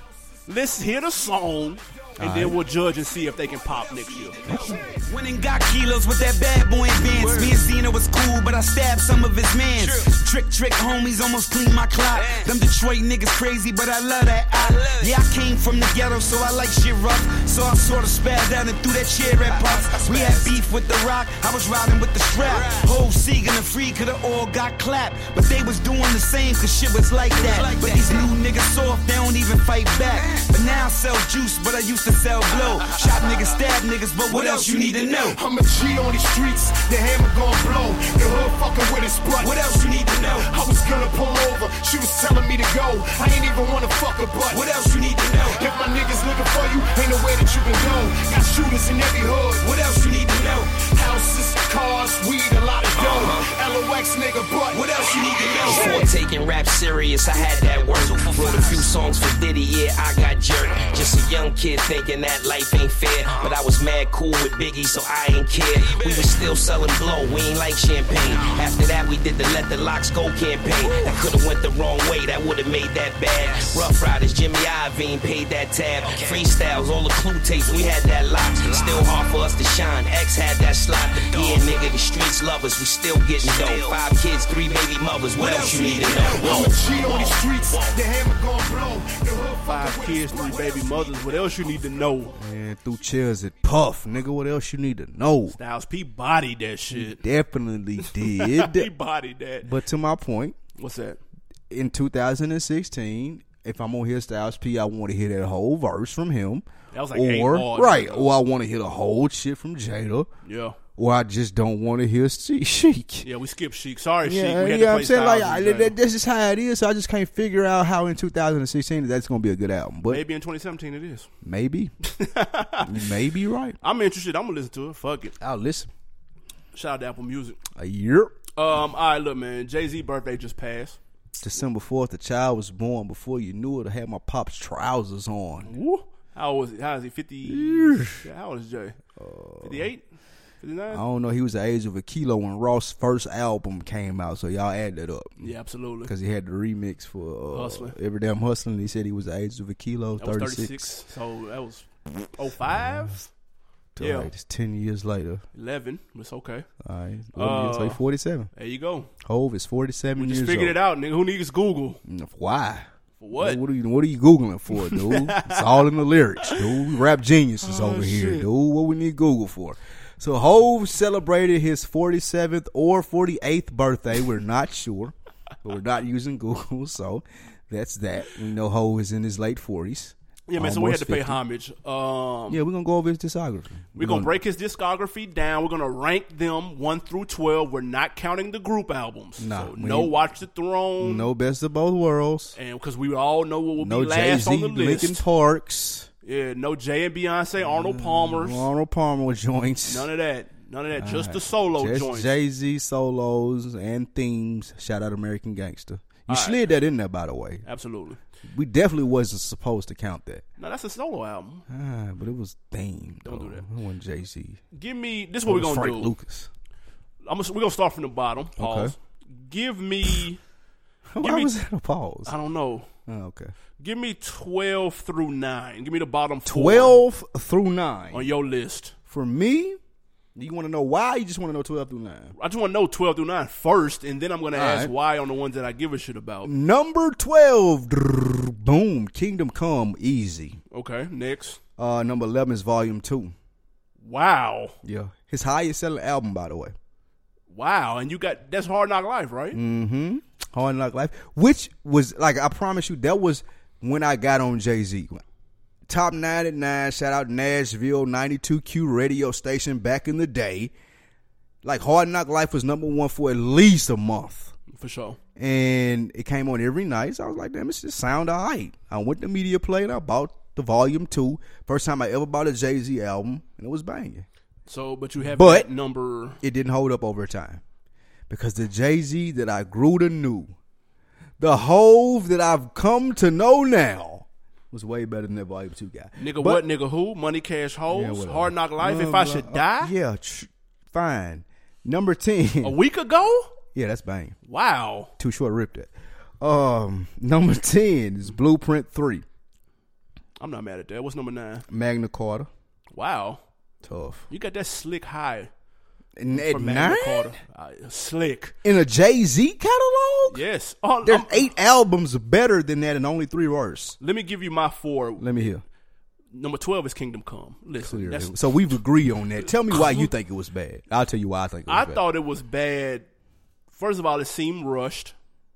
Let's hear the song, and then we'll judge and see if they can pop next year. Went and got kilos with that bad boy advance. Me and Zena was cool, but I stabbed some of his mans. Trick homies almost cleaned my clock. Them Detroit niggas crazy, but I love that. Yeah, I came from the ghetto, so I like shit rough. So I sort of spazzed out and threw that chair at Pops. We had beef with The Rock, I was riding with the strap. Whole Segan and Free could've all got clapped, but they was doing the same, cause shit was like that. But these new niggas soft, they don't even fight back. But now I sell juice, but I used to sell blow. Shot niggas, stab niggas, but what else you need to know? I'm a G on these streets, the hammer gon' blow. The hood fucking with his butt. What else you need to know? I was gonna pull over, she was telling me to go. I ain't even wanna fuck her butt. What else you need to know? If my niggas looking for you, ain't no way that you can go. Got shooters in every hood. What else you need to know? Houses, cars, weed, a lot of dough. LOX nigga butt. What else you need to know? Before taking rap serious, I had that work. Wrote a few songs for Diddy, yeah, I got jerked. Just a young kid thinking that life ain't fair. But I was mad cool with Biggie, so I ain't care. We was still selling blow, we ain't like champagne. After that, we did the Let the Locks Go campaign. That could've went the wrong way, that would've made that bad. Rough Riders, Jimmy Iovine paid that tab. Freestyles, all the clue tapes, we had that lock. Still hard for us to shine, X had that slot. Yeah, nigga, the streets love us, we still getting dough. 5 kids, 3 baby mothers, what else you need to know? I'm a G on these streets, the hammer gon' blow. The hood 5 kids, 3 baby mothers, what else you need to know? Man, through chairs at Puff, nigga. What else you need to know? Styles P bodied that shit. Definitely did. He bodied that. But to my point, What's that? in 2016, if I'm gonna hear Styles P, I want to hear that whole verse from him. That was like 8 bars. Right, or I want to hear the whole shit from Jada. Yeah. Or I just don't want to hear Sheik. Yeah, we skipped Sheik. Sorry, Sheik. Yeah, We had to play I'm saying Styles like this is how it is. So I just can't figure out how in 2016 that's gonna be a good album. But maybe in 2017 it is. maybe, you may be right. I'm interested. I'm gonna listen to it. Fuck it. I'll listen. Shout out to Apple Music. A year. All right, look, man. Jay-Z birthday just passed. December 4th, the child was born. Before you knew it, I had my pop's trousers on. Woo. How is he? 50? How old is Jay? 58? 59? I don't know. He was the age of a kilo when Ross' first album came out, so y'all add that up. Yeah, absolutely. Because he had the remix for Hustling. Every Damn Hustling. He said he was the age of a kilo, That was 36. So that was 05? Yeah. Right, it's 10 years later. 11. It's okay. All right. So he's 47. There you go. Hove is 47 We years just figured old. it out, nigga. Who needs Google? Why? For what? What are you Googling for, dude? It's all in the lyrics, dude. We rap geniuses over here, shit. dude. What we need Google for? So Hove celebrated his 47th or 48th birthday. We're not sure, but we're not using Google, so that's that. We know Hove is in his late 40s. Yeah, man, so we had to pay 50. homage. Yeah, we're going to go over his discography. We're going to break his discography down. We're going to rank them 1 through 12. We're not counting the group albums. Nah, So no Watch the Throne. No Best of Both Worlds. And because we all know what will No be last Jay-Z, on the list. Linkin Parks. Yeah, no Jay and Beyonce, Arnold Palmer's. Arnold Palmer joints. None of that. None of that. Just the solo Just joints. Jay-Z solos and themes. Shout out American Gangster. You slid that in there, by the way. Absolutely. We definitely wasn't supposed to count that. No, that's a solo album. But it was themed. Don't do that. It wasn't Jay-Z. Give me, this is what we're going to Frank do. Lucas. We're going to start from the bottom. Pause. Okay. Give me, Why was that a pause? I don't know. Oh, okay. Give me 12 through 9. Give me the bottom 4 12 through 9. on your list. For me, you want to know why? You just want to know 12 through 9? I just want to know 12 through 9 first, and then I'm going to ask right. why on the ones that I give a shit about. Number 12. Boom. Kingdom Come. Easy. Okay, next. Number 11 is Volume 2. Wow. Yeah. His highest selling album, by the way. Wow, and you got, that's Hard Knock Life, right? Mm-hmm. Hard Knock Life. Which was, like, I promise you, that was when I got on Jay-Z. Top 99, shout out Nashville, 92Q radio station back in the day. Like, Hard Knock Life was number 1 for at least a month. For sure. And it came on every night. So I was like, damn, this just sound all right. I went to Media Play and I bought the Volume 2. First time I ever bought a Jay-Z album, and it was banging. So, but you have But that number. it didn't hold up over time. Because the Jay-Z that I grew to know, the Hove that I've come to know now, was way better than that Volume 2 guy. Nigga, But- what? Nigga, who? Money, Cash, Hoes? Yeah, whatever. Hard Knock Life? If I should die? Yeah, fine. Number 10. A week ago? Yeah, that's bang. Wow. Too short, ripped it. Number 10 is Blueprint 3. I'm not mad at that. What's number 9? Magna Carta. Wow. Tough. You got that slick high. And at from Magna 9? Carta. Slick. In a Jay-Z catalog? Yes. There's 8 albums better than that and only 3 worse. Let me give you my 4. Let me hear. Number 12 is Kingdom Come. Listen, so we've agreed on that. Tell me why you think it was bad. I'll tell you why I think it was bad. I thought it was bad. First of all, it seemed rushed.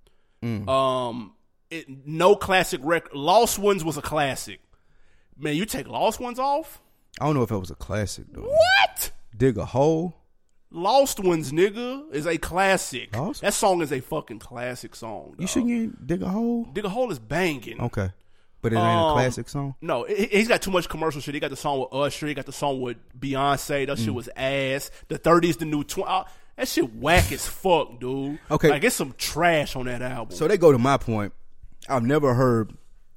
No classic record. Lost Ones was a classic. Man, you take Lost Ones off? I don't know if it was a classic, though. What? Dig a Hole? Lost Ones, nigga, is a classic. Lost? That song is a fucking classic song. Dog. You shouldn't Dig a Hole? Dig a Hole is banging. Okay. But it ain't a classic song? No, he's got too much commercial shit. He got the song with Usher. He got the song with Beyonce. That shit was ass. The 30's the new 20. That shit whack as fuck, dude. Okay. Like, it's some trash on that album. So they go to my point. I've never heard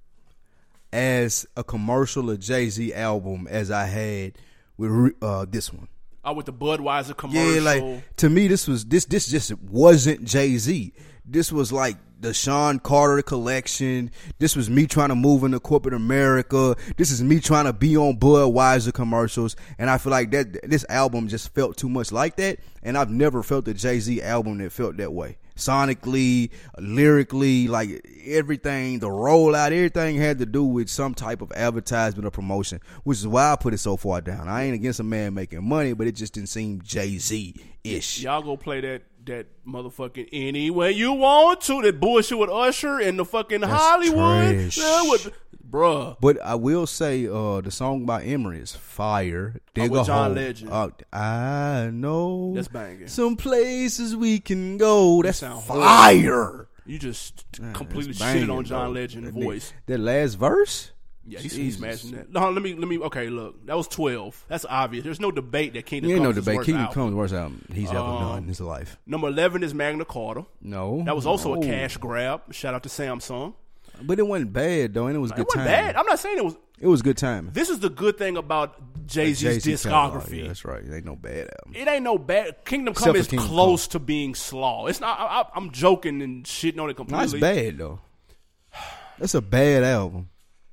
as a commercial a Jay-Z album as I had with this one. Oh, with the Budweiser commercial. Yeah, like, to me, this just wasn't Jay-Z. This was like the Sean Carter collection. This was me trying to move into corporate America. This is me trying to be on Budweiser commercials. And I feel like that this album just felt too much like that. And I've never felt a Jay-Z album that felt that way. Sonically, lyrically, like everything, the rollout, everything had to do with some type of advertisement or promotion, which is why I put it so far down. I ain't against a man making money, but it just didn't seem Jay-Z-ish. Y'all go play that motherfucking Any Way You Want To, that bullshit with Usher and the fucking That's Hollywood. trash. Bruh. But I will say the song by Emery is fire. Dig with a John Hole. Legend. I know That's banging. some places we can go. That's sound fire. You just completely That's banging, shitted on John bro. Legend That voice. That last verse? Yeah, he's Jesus. smashing that. No, let me. Okay, look, that was 12. That's obvious. There's no debate that Kingdom There ain't Come no is debate. worst Kingdom album. Come is the worst album he's ever done in his life. Number 11 is Magna Carta. No. That was also no. a cash grab. Shout out to Samsung. But it wasn't bad, though, and it was good It wasn't time. bad. I'm not saying it was. It was good time. This is the good thing about Jay-Z's discography. Yeah, that's right. It ain't no bad album. It ain't no bad. Kingdom Except Come for is Kingdom close to being slaw. It's not. I'm joking and shitting on it No, completely. it's bad, though. That's a bad album.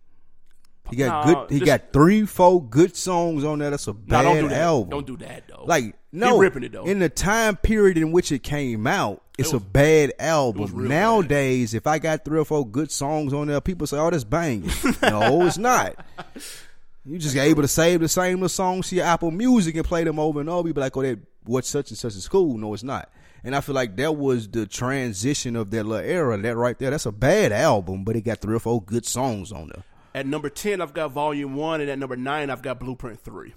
He got He got 3-4 good songs on there. That's a bad don't do that. album. Don't do that though. Like, no, He ripping it though. In the time period in which it came out, it's a bad album. real Nowadays, if I got 3 or 4 good songs on there, people say, "Oh, that's banging." No, it's not. You just able to save the same little songs to your Apple Music and play them over and over. You be like, "Oh, that what such and such is cool." No, it's not. And I feel like that was the transition of that little era. That right there, that's a bad album, but it got 3 or 4 good songs on there. At number 10, I've got Volume 1, and at number 9, I've got Blueprint 3.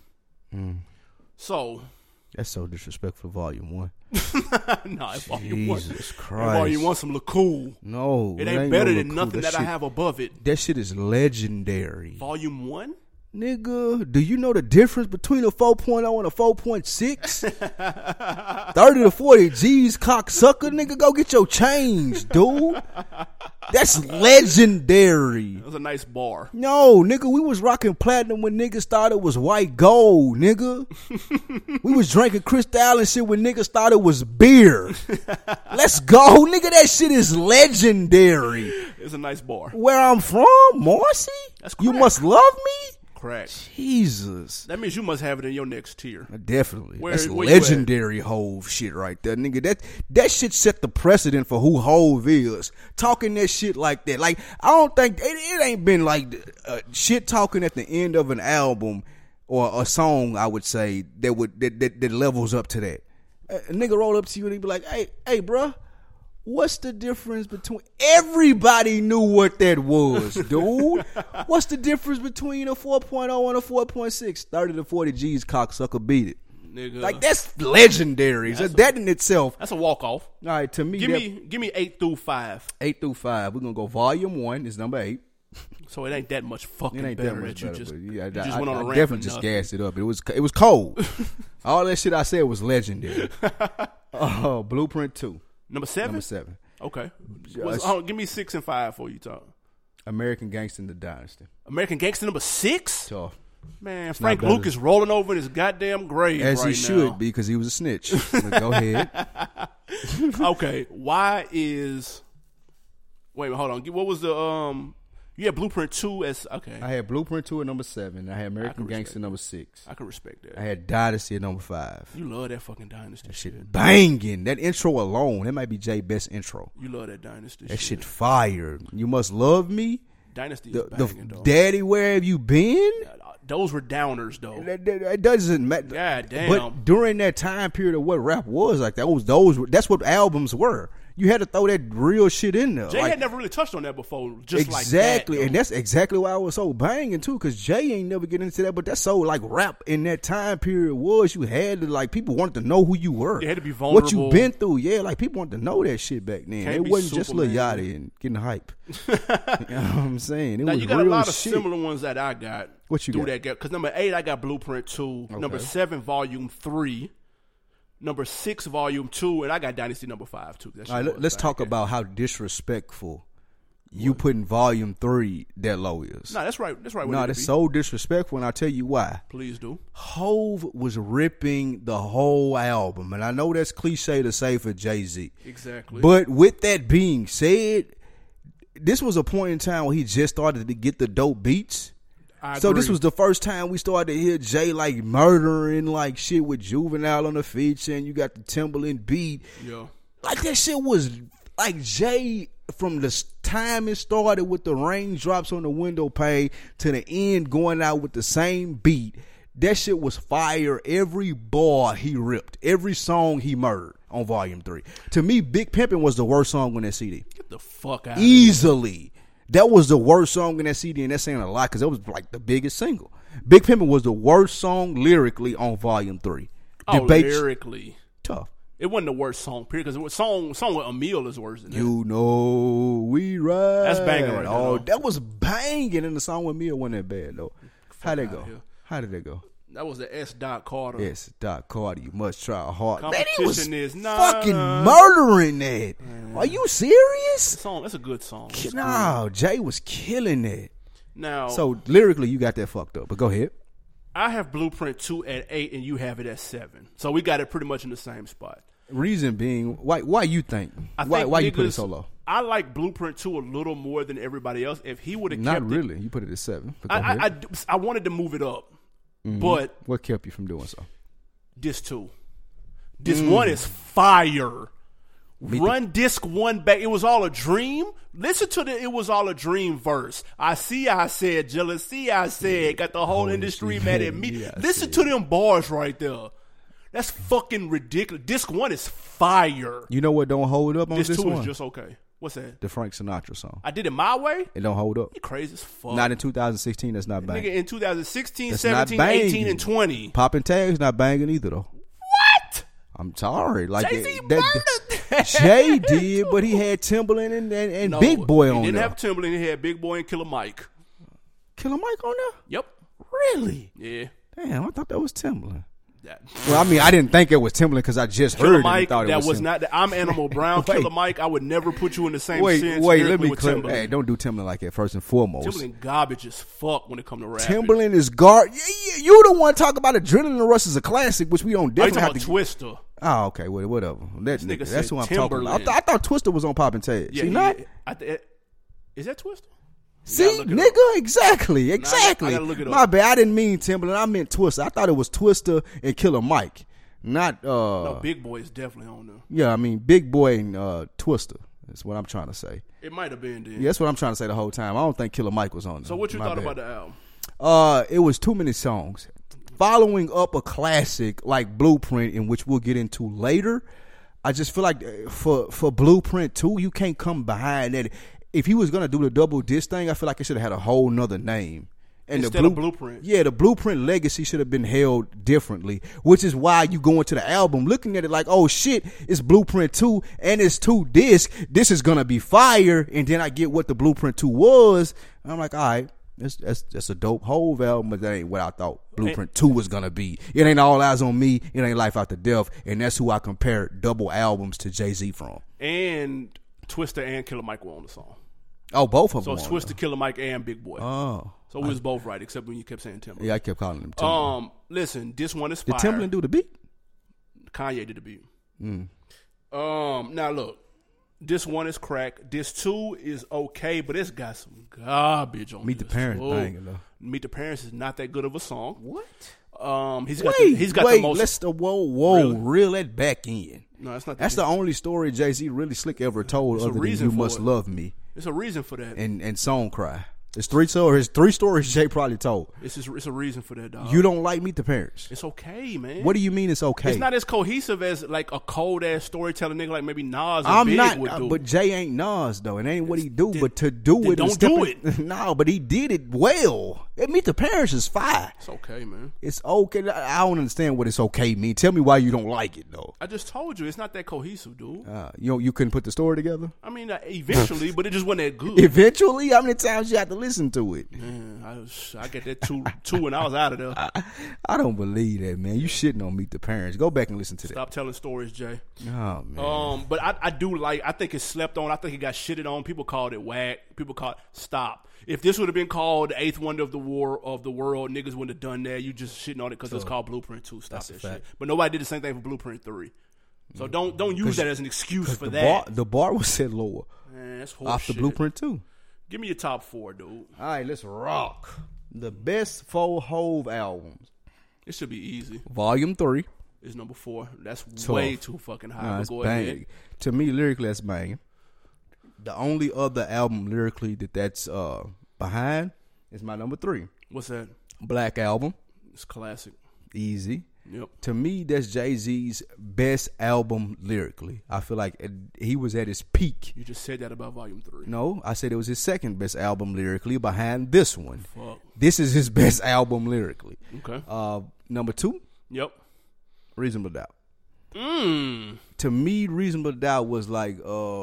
So. That's so disrespectful, Volume 1. Nah, it's Volume 1. Jesus And Christ. Volume 1 some look cool. No. It ain't better no than cool. nothing that I have above it. That shit is legendary. Volume 1? Nigga, do you know the difference between a 4.0 and a 4.6? 30 to 40 G's, cocksucker. Nigga, go get your change, dude. That's legendary. That was a nice bar. No, nigga, we was rocking platinum when niggas thought it was white gold, nigga. We was drinking Cristal and shit when niggas thought it was beer. Let's go, nigga. That shit is legendary. It's a nice bar. Where I'm from, Marcy? That's You correct. must love me? Correct. Jesus. That means you must have it in your next tier. Definitely. That's where you at? legendary Hove shit right there, nigga. That shit set the precedent for who Hove is. Talking that shit like that. Like, I don't think, it ain't been like shit talking at the end of an album or a song, I would say, that levels up to that. A nigga roll up to you and he be like, hey, bruh, what's the difference between... Everybody knew what that was, dude. What's the difference between a 4.0 and a 4.6? 30 to 40 G's, cocksucker, beat it. Nigga. Like, that's legendary. So that in itself... That's a walk-off. All right, to me... Give me 8 through 5. 8 through 5. We're going to go volume 1 is number 8. So it ain't that much fucking It ain't better that much that you better, just, but yeah, you just went on a I rant definitely for just nothing. gassed it up. It was cold. All that shit I said was legendary. Blueprint 2. Number 7? Number 7. Okay. Just- Give me 6 and 5 for you, talk. American Gangsta and the Dynasty. American Gangster number 6? Tough. Man, Frank better. Luke is rolling over in his goddamn grave As right he should now. be, because he was a snitch. But go ahead. Okay, why is... Wait, hold on. What was the... You had Blueprint 2 as okay. I had Blueprint 2 at number 7. I had American Gangster number 6. I can respect that. I had Dynasty at number 5. You love that fucking Dynasty that shit. Banging. That intro alone, that might be Jay's best intro. You love that Dynasty that shit fire. You Must Love Me. Dynasty is banging, though. Daddy, Where Have You Been? Those were downers, though. It doesn't matter. God damn. But during that time period of what rap was like, that's what albums were. You had to throw that real shit in there. Jay had never really touched on that before. Just exactly, like that, and that's exactly why I was so banging too. Because Jay ain't never get into that, but that's so like rap in that time period was. You had to like people wanted to know who you were. You had to be vulnerable. What you been through, yeah. Like people wanted to know that shit back then. It wasn't just Lil Yachty and getting hype. You know what I'm saying? It now was you got real a lot of shit. similar ones that I got. What you got? That because number 8 I got Blueprint 2. Okay. Number 7 Volume 3. Number 6, Volume 2, and I got Dynasty number 5 too. All right, let's talk about how disrespectful you putting Volume 3 that low is. No, that's right. That's right. No, that's so disrespectful, and I'll tell you why. Please do. Hove was ripping the whole album, and I know that's cliche to say for Jay-Z. Exactly. But with that being said, this was a point in time where he just started to get the dope beats. So this was the first time we started to hear Jay like murdering like shit with Juvenile on the feature, and you got the Timberland beat. Yeah, like that shit was like Jay from the time it started with the raindrops on the window pane to the end going out with the same beat. That shit was fire. Every bar he ripped, every song he murdered on Volume 3. To me, Big Pimpin' was the worst song on that CD. Get the fuck out. Easily. That was the worst song in that CD, and that's saying a lot because it was like the biggest single. Big Pimpin' was the worst song lyrically on Volume 3. Lyrically. Tough. It wasn't the worst song, period, because the song with Emil is worse than that. You know we ride. That's banging right now. Oh, there. that was banging, and the song with Emil wasn't that bad, though. How'd that go? How did that go? That was the S. Carter. S. Carter, you must try hard. Man, he was fucking murdering that. Man. Are you serious? That's a good song. No, Jay was killing that. Now, so lyrically, you got that fucked up. But go ahead. I have Blueprint 2 at 8, and you have it at 7. So we got it pretty much in the same spot. Reason being, why you think? Why you put it so low? I like Blueprint 2 a little more than everybody else. If he would have kept not really, you put it at 7. I wanted to move it up. Mm-hmm. But what kept you from doing so? Disc 2. Disc 1 is fire. Run Disc 1 back. It was all a dream. Listen to the It Was All a Dream verse. I said, jealousy, I said, got the whole industry mad at me. Yeah, listen to them bars right there. That's fucking ridiculous. Disc 1 is fire. You know what don't hold up on this one? Disc 2 is just okay. What's that? The Frank Sinatra song. I did it my way? It don't hold up. You crazy as fuck. Not in 2016, that's not banging. Nigga, in 2016, that's 17, 18, and 20. Poppin' Tags not banging either, though. What? I'm sorry. Like Jay-Z murdered that. Jay did, but he had Timberland and Big Boy on there. He didn't have Timberland. He had Big Boy and Killer Mike. Killer Mike on there? Yep. Really? Yeah. Damn, I thought that was Timberland. Well, I mean, I didn't think it was Timberland because I just Killer heard Mike, it. Thought it was not. I'm Animal Brown. Killer Mike, I would never put you in the same sentence. Wait, let me clear. Hey, don't do Timberland like that. First and foremost, Timberland garbage as fuck when it comes to rap. Timberland is garbage. You the one talk about Adrenaline Rush is a classic, which we don't definitely have to. Twister. Oh, okay, whatever. That's who I'm Timberland. talking about. I thought Twister was on Poppin' Tags. Yeah, See, not? Is that Twister? See, nigga, exactly. I gotta look it up. My bad. I didn't mean Timberland. I meant Twister. I thought it was Twister and Killer Mike. Not no, Big Boy is definitely on there. Yeah, I mean Big Boy and Twister. That's what I'm trying to say. It might have been then. Yeah, that's what I'm trying to say the whole time. I don't think Killer Mike was on there. So what you thought about the album? It was too many songs. Following up a classic like Blueprint, in which we'll get into later, I just feel like for Blueprint 2, you can't come behind that. If he was gonna do the double disc thing, I feel like it should have had a whole nother name. And instead of Blueprint. Yeah, the Blueprint legacy should have been held differently, which is why you go into the album looking at it like, oh shit, it's Blueprint 2 and it's 2 discs. This is going to be fire. And then I get what the Blueprint 2 was. And I'm like, all right, that's a dope Hove album, but that ain't what I thought Blueprint 2 was going to be. It ain't All Eyes on Me. It ain't Life After Death. And that's who I compare double albums to Jay-Z from. And Twister and Killer Mike were on the song. Oh, both of them. So it's Twister, Killer Mike, and Big Boy. Oh. So we was both right, except when you kept saying Timberland. Yeah, I kept calling him Timberland. Listen, this one is fire. Did Timberland do the beat? Kanye did the beat. Now look, This one is crack. This 2 is okay, but it's got some garbage on it. Meet the Parents banging though. Meet the Parents is not that good of a song. What? He's got the most. Let's reel that back in. No, that's not. That's the only story Jay-Z really slick ever told other than "You Must Love Me." There's a reason for that. And Song Cry. There's three stories Jay probably told. It's a reason for that, dog. You don't like Meet the Parents. It's okay, man. What do you mean it's okay? It's not as cohesive as like a cold ass storytelling nigga like maybe Nas or Big would do. But Jay ain't Nas though. It ain't what he do. But to do it, don't do it. No, but he did it well. Meet the Parents is fire. It's okay, man. It's okay. I don't understand what it's okay mean. Tell me why you don't like it though. I just told you it's not that cohesive, dude. You couldn't put the story together. I mean, eventually, but it just wasn't that good. Eventually, how many times you have to listen to it? Man, I get that two when I was out of there. I don't believe that, man. You shitting on Meet the Parents. Go back and listen to that. Stop telling stories, Jay. Oh man. But I do like. I think it's slept on. I think it got shitted on. People called it whack. People called stop. If this would have been called the 8th wonder of the world, niggas wouldn't have done that. You just shitting on it because it's called Blueprint 2. Stop that shit. But nobody did the same thing for Blueprint 3. So don't use that as an excuse for that. The bar was set lower. Man, that's off the Blueprint 2. Give me your top 4, dude. All right, let's rock. The best 4 Hove albums. It should be easy. Volume 3 is number 4. That's way too fucking high. Nah, go ahead. To me, lyrically, that's banging. The only other album lyrically that's behind is my number 3. What's that? Black Album. It's classic. Easy. Yep. To me, that's Jay-Z's best album lyrically. I feel like he was at his peak. You just said that about Volume 3. No, I said it was his second best album lyrically behind this one. Fuck. This is his best album lyrically. Okay. Number 2? Yep. Reasonable Doubt. To me, Reasonable Doubt was like,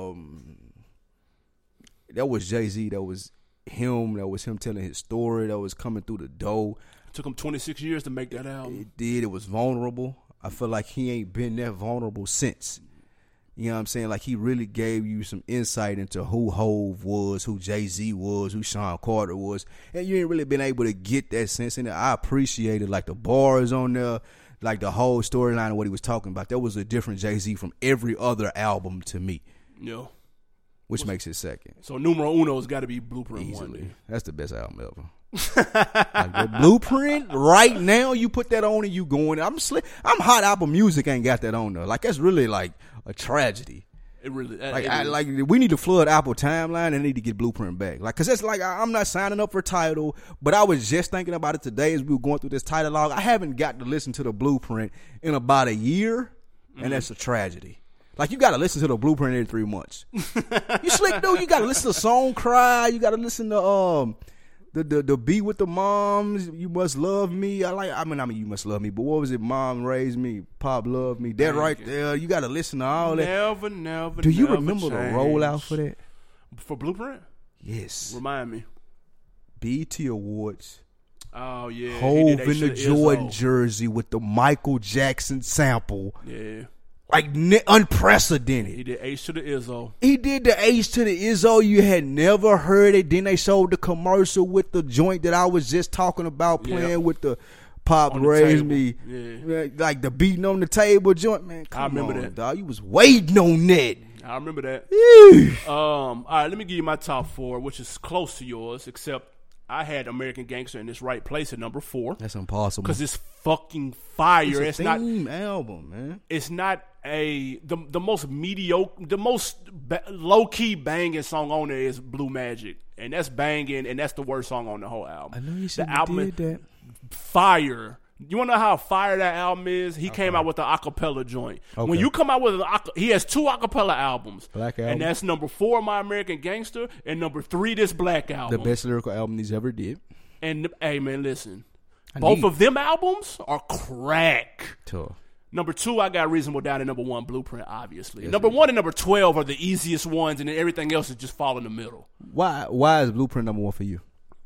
that was Jay-Z. That was him. That was him telling his story. That was coming through the door. It took him 26 years to make that album. It did. It was vulnerable. I feel like he ain't been that vulnerable since. You know what I'm saying? Like, he really gave you some insight into who Hove was, who Jay-Z was, who Sean Carter was. And you ain't really been able to get that sense in it. I appreciated, like, the bars on there, like, the whole storyline of what he was talking about. That was a different Jay-Z from every other album to me. Yeah. Which makes it second. So, numero uno's got to be Blueprint Easily. 1. That's the best album ever. Like the Blueprint right now, you put that on and you going. I'm hot. Apple Music ain't got that on there. Like, that's really like a tragedy. It really like we need to flood Apple timeline and need to get Blueprint back. Like, cause that's like I'm not signing up for Tidal, but I was just thinking about it today as we were going through this Tidal log. I haven't got to listen to the Blueprint in about a year, and that's a tragedy. Like, you got to listen to the Blueprint every 3 months. You slick dude. You got to listen to Song Cry. You got to listen to the Be With The Moms. You Must Love Me. I mean You Must Love Me. But what was it? Mom Raised Me. Pop Loved Me. That right there. You got to listen to all that. Never. Do you remember the rollout for that? For Blueprint? Yes. Remind me. BET Awards. Oh yeah. Hove in the Jordan jersey with the Michael Jackson sample. Yeah. Like, unprecedented. He did H to the Izzo. He did the H to the Izzo. You had never heard it. Then they showed the commercial with the joint that I was just talking about, playing with the Pop Raised Me. Yeah. Like the beating on the table joint. Man, I remember that. Dog. You was waiting on that. I remember that. Yeah. All right, let me give you my top 4, which is close to yours, except I had American Gangster in this right place at number 4. That's impossible. Because it's fucking fire. It's a theme album, man. It's not the most mediocre, the most low key banging song on there is Blue Magic, and that's banging, and that's the worst song on the whole album. I know you said did that. Fire. You want to know how fire that album is? He came out with an acapella joint. Okay. When you come out with he has 2 acapella albums. Black Album. And that's number 4, My American Gangster, and number 3, this Black Album. The best lyrical album he's ever did. And hey man, listen. Both of them albums are crack. Tough. Number 2, I got Reasonable Doubt, and number 1, Blueprint, obviously. Yes, number 1 and number 12 are the easiest ones, and then everything else is just fall in the middle. Why is Blueprint number 1 for you?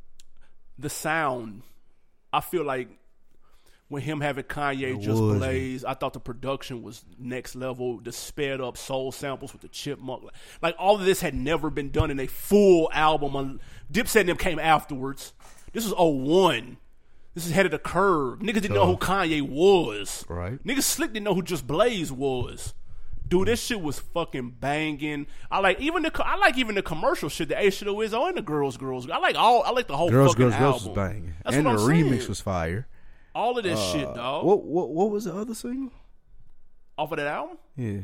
The sound. I feel like when him having Kanye just blaze, I thought the production was next level. The sped up soul samples with the chipmunk. Like all of this had never been done in a full album. Dipset and them came afterwards. This was 01. This is ahead of the curve. Niggas didn't know who Kanye was. Right. Niggas slick didn't know who Just Blaze was. Dude, this shit was fucking banging. I like even the commercial shit, the A Shit of Wizzo and the Girls. I like the whole fucking album. Girls was banging. That's and what the I'm remix saying. was fire. All of this shit, dog. What was the other single? Off of that album? Yeah.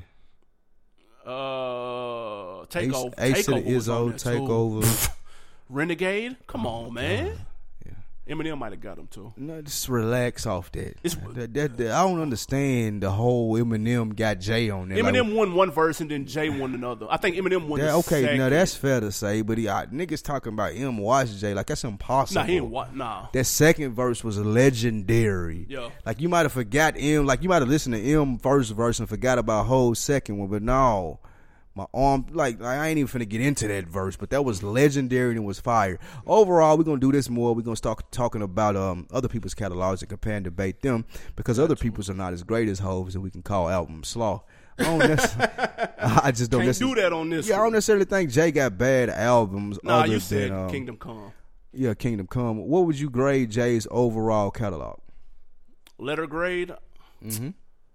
Takeover. Ace to the Izzo, Takeover. Renegade? Come on, man. Eminem might have got him too. No, just relax off that. I don't understand the whole Eminem got Jay on there. Eminem won one verse and then Jay won another. I think Eminem won the okay, second. now that's fair to say, but niggas talking about M watch Jay like that's impossible. Nah, he ain't nah. That second verse was legendary. Yeah. Like you might have forgot M, like you might have listened to M first verse and forgot about whole second one, but no. My arm, like I ain't even finna get into that verse, but that was legendary and it was fire. Overall, we're gonna do this more. We're gonna start talking about other people's catalogs and compare and debate them because other people's are not as great as Hove's, and we can call albums slaw. I just don't Can't do that on this. Yeah, I don't necessarily think Jay got bad albums. Nah, other you said than, Kingdom Come. Yeah, Kingdom Come. What would you grade Jay's overall catalog? Letter grade. Mm-hmm.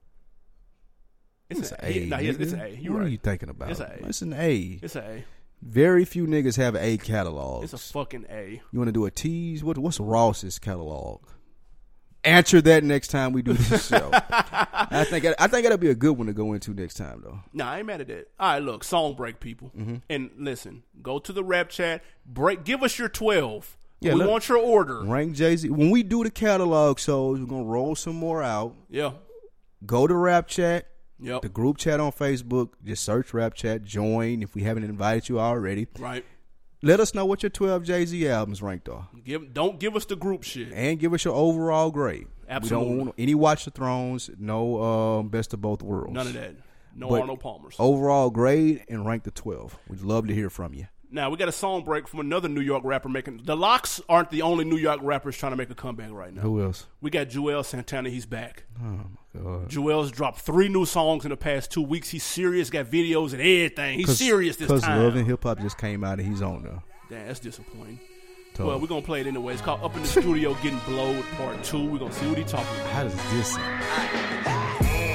It's an an A. It's an A. You what right. are you thinking about? It's an A. It's an A. It's an A. Very few niggas have A catalogs. It's a fucking A. You want to do a tease? What's Ross's catalog? Answer that next time we do this show. I think that'll be a good one to go into next time, though. Nah, I ain't mad at that. All right, look, song break, people, and listen. Go to the rap chat. Give us your 12. Yeah, we want your order. Rank Jay-Z. When we do the catalog shows, we're gonna roll some more out. Yeah. Go to rap chat. Yep. The group chat on Facebook. Just search rap chat. Join if we haven't invited you already. Right. Let us know what your 12 Jay-Z albums ranked are. Don't give us the group shit. And give us your overall grade. Absolutely. We don't want any Watch the Thrones, no Best of Both Worlds. None of that. No But Arnold Palmers. Overall grade and rank the 12. We'd love to hear from you. Now, we got a song break from another New York rapper making... The Lox aren't the only New York rappers trying to make a comeback right now. Who else? We got Joel Santana. He's back. Oh, my God. Joel's dropped 3 new songs in the past 2 weeks. He's serious. Got videos and everything. He's serious this time. Because Love and Hip Hop just came out and he's on there. Damn, that's disappointing. Totally. Well, we're going to play it anyway. It's called Up in the Studio Getting Blowed Part 2. We're going to see what he's talking about. How does this sound?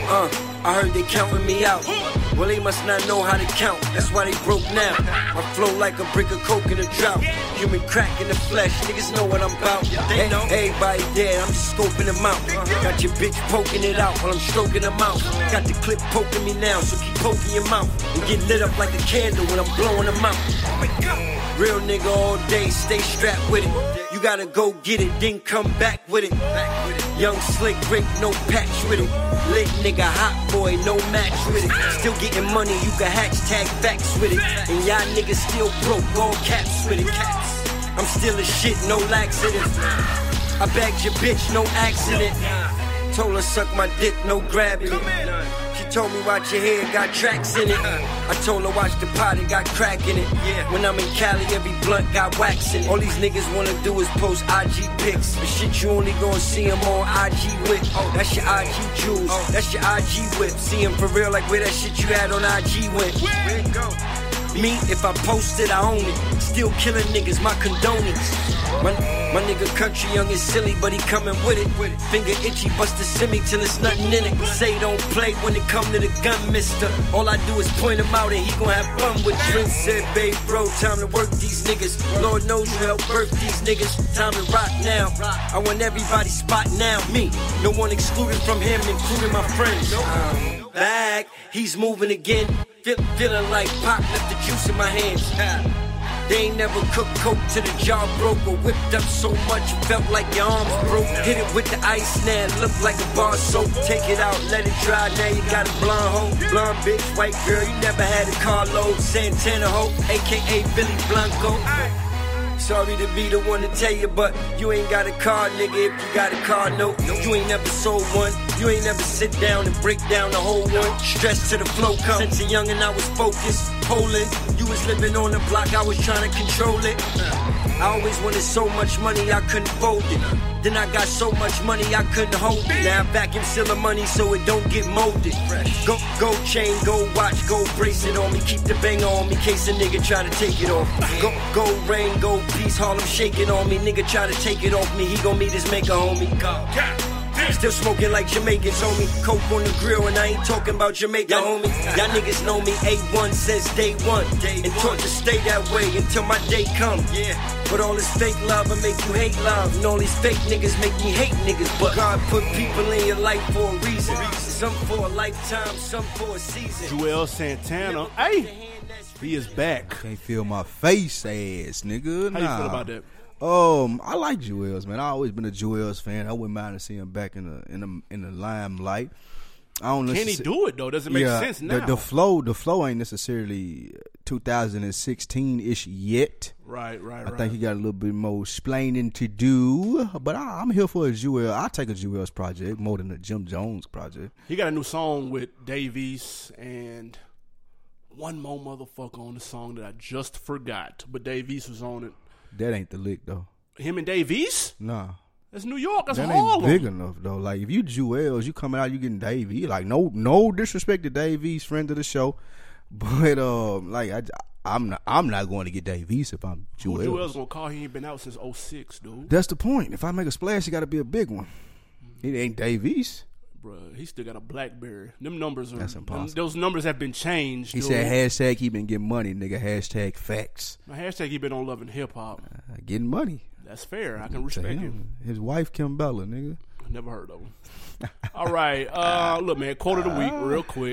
I heard they counting me out. Well, they must not know how to count. That's why they broke now. I flow like a brick of coke in a drought. Human crack in the flesh. Niggas know what I'm about. They know. Everybody dead. I'm just scoping them out. Got your bitch poking it out while I'm stroking them out. Got the clip poking me now, so keep poking your mouth and get lit up like a candle when I'm blowing them out. Real nigga all day, stay strapped with it. You gotta go get it, then come back with it. Young slick Rick, no patch with it. Lit nigga, hot boy, no match with it. Still getting money, you can hashtag facts with it. And y'all niggas still broke, all caps with it. I'm still a shit, no laxative. I bagged your bitch, no accident. Told her suck my dick, no grabbing it. She told me watch your hair, got tracks in it. I told her watch the pot, it got crack in it. When I'm in Cali, every blunt got wax in it. All these niggas wanna do is post IG pics. The shit you only gonna see them on IG with. That's your IG jewels, that's your IG whip. See him for real like where that shit you had on IG went. Where it go? Me, if I post it, I own it. Still killing niggas, my condonings. My nigga country young is silly, but he coming with it. Finger itchy, bust the semi till it's nothing in it. Say don't play when it come to the gun, mister. All I do is point him out and he gon' have fun with it. Prince said, babe, bro, time to work these niggas. Lord knows you help birth these niggas. Time to rock now. I want everybody spot now. Me, no one excluded from him, including my friends. I'm back, he's moving again. Feeling like Pop left the juice in my hands. They ain't never cooked coke till the jaw broke or whipped up so much it felt like your arms broke. Hit it with the ice now, look like a bar soap. Take it out, let it dry, now you got a blonde hoe. Blonde bitch, white girl, you never had a carload. Santana hoe, a.k.a. Billy Blanco. Sorry to be the one to tell you, but you ain't got a car, nigga, if you got a car note. You ain't never sold one. You ain't never sit down and break down the whole one. Stress to the flow come. Since a youngin' I was focused, Poland. You was living on the block, I was trying to control it. I always wanted so much money, I couldn't fold it. Then I got so much money, I couldn't hold it. Now I'm back in sealing money so it don't get molded. Go chain, go watch, go bracelet on me. Keep the banger on me, case a nigga try to take it off. Go rain, go peace, Harlem shaking on me. Nigga try to take it off me, he gon' meet his maker, homie. Still smoking like Jamaicans, homie. Coke on the grill, and I ain't talking about Jamaica, homie. Y'all niggas know me A1 since day one. And taught to stay that way until my day come. But all this fake love will make you hate love. And all these fake niggas make me hate niggas. But God put people in your life for a reason. Some for a lifetime, some for a season. Juelz Santana, hey, he is back. Can't feel my face, ass nigga. How you feel about that? I like Juelz, man. I always been a Juelz fan. I wouldn't mind to see him back in the limelight. Can he do it though? Does it make sense now? The flow ain't necessarily 2016-ish yet. Right. I think he got a little bit more explaining to do. But I'm here for a Juelz. I'll take a Juelz project more than a Jim Jones project. He got a new song with Dave East and one more motherfucker on the song that I just forgot. But Dave East was on it. That ain't the lick though. Him and Dave East? Nah. That's New York. That's that Harlem. Ain't big enough though. Like if you Juelz, you coming out, you getting Dave East. Like no disrespect to Dave East, friend of the show, but I'm not going to get Dave East if I'm Juelz. Who Juelz gonna call? He ain't been out since 06, dude. That's the point. If I make a splash, it got to be a big one. It ain't Dave East. Bruh, he still got a BlackBerry. Them numbers are. That's impossible. Those numbers have been changed. He said hashtag he been getting money, nigga. Hashtag facts. Hashtag he been on Love and Hip Hop. Getting money. That's fair. I can respect it. His wife, Kim Bella, nigga. Never heard of him. All right. Look, man, quote of the week, real quick.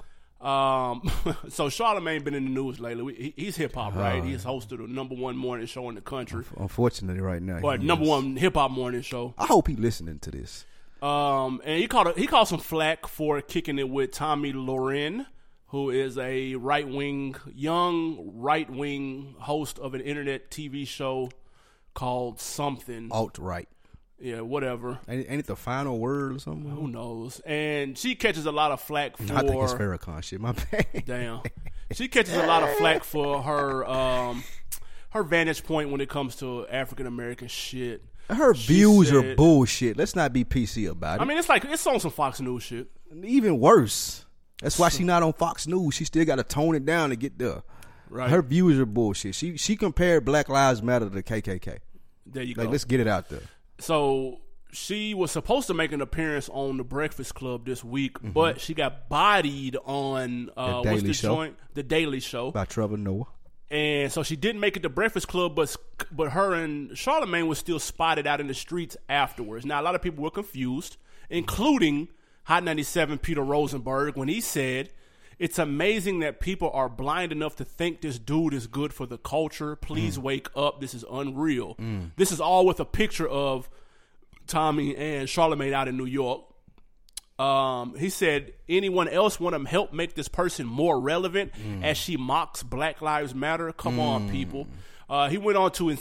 So Charlamagne been in the news lately. He's hip hop, right? He's hosted the #1 morning show in the country. Unfortunately, right now. But #1 hip hop morning show. I hope he listening to this. And he called some flack for kicking it with Tommy Loren, who is a young right wing host of an internet TV show called something alt-right. Yeah, whatever. Ain't it the final word or something? Who knows? And she catches a lot of flack for. I think it's Farrakhan shit. My bad. Damn. She catches a lot of flack for her vantage point when it comes to African American shit. Her views are bullshit. Let's not be PC about it. I mean, it's on some Fox News shit. Even worse. That's why she's not on Fox News. She still got to tone it down to get there. Right. Her views are bullshit. She compared Black Lives Matter to the KKK. There you go. Let's get it out there. So she was supposed to make an appearance on The Breakfast Club this week, but she got bodied on The Daily Show by Trevor Noah. And so she didn't make it to Breakfast Club, but her and Charlamagne was still spotted out in the streets afterwards. Now, a lot of people were confused, including Hot 97 Peter Rosenberg, when he said, "It's amazing that people are blind enough to think this dude is good for the culture. Please wake up. This is unreal." This is all with a picture of Tommy and Charlamagne out in New York. He said, "Anyone else want to help make this person more relevant as she mocks Black Lives Matter? Come on, people." He went on to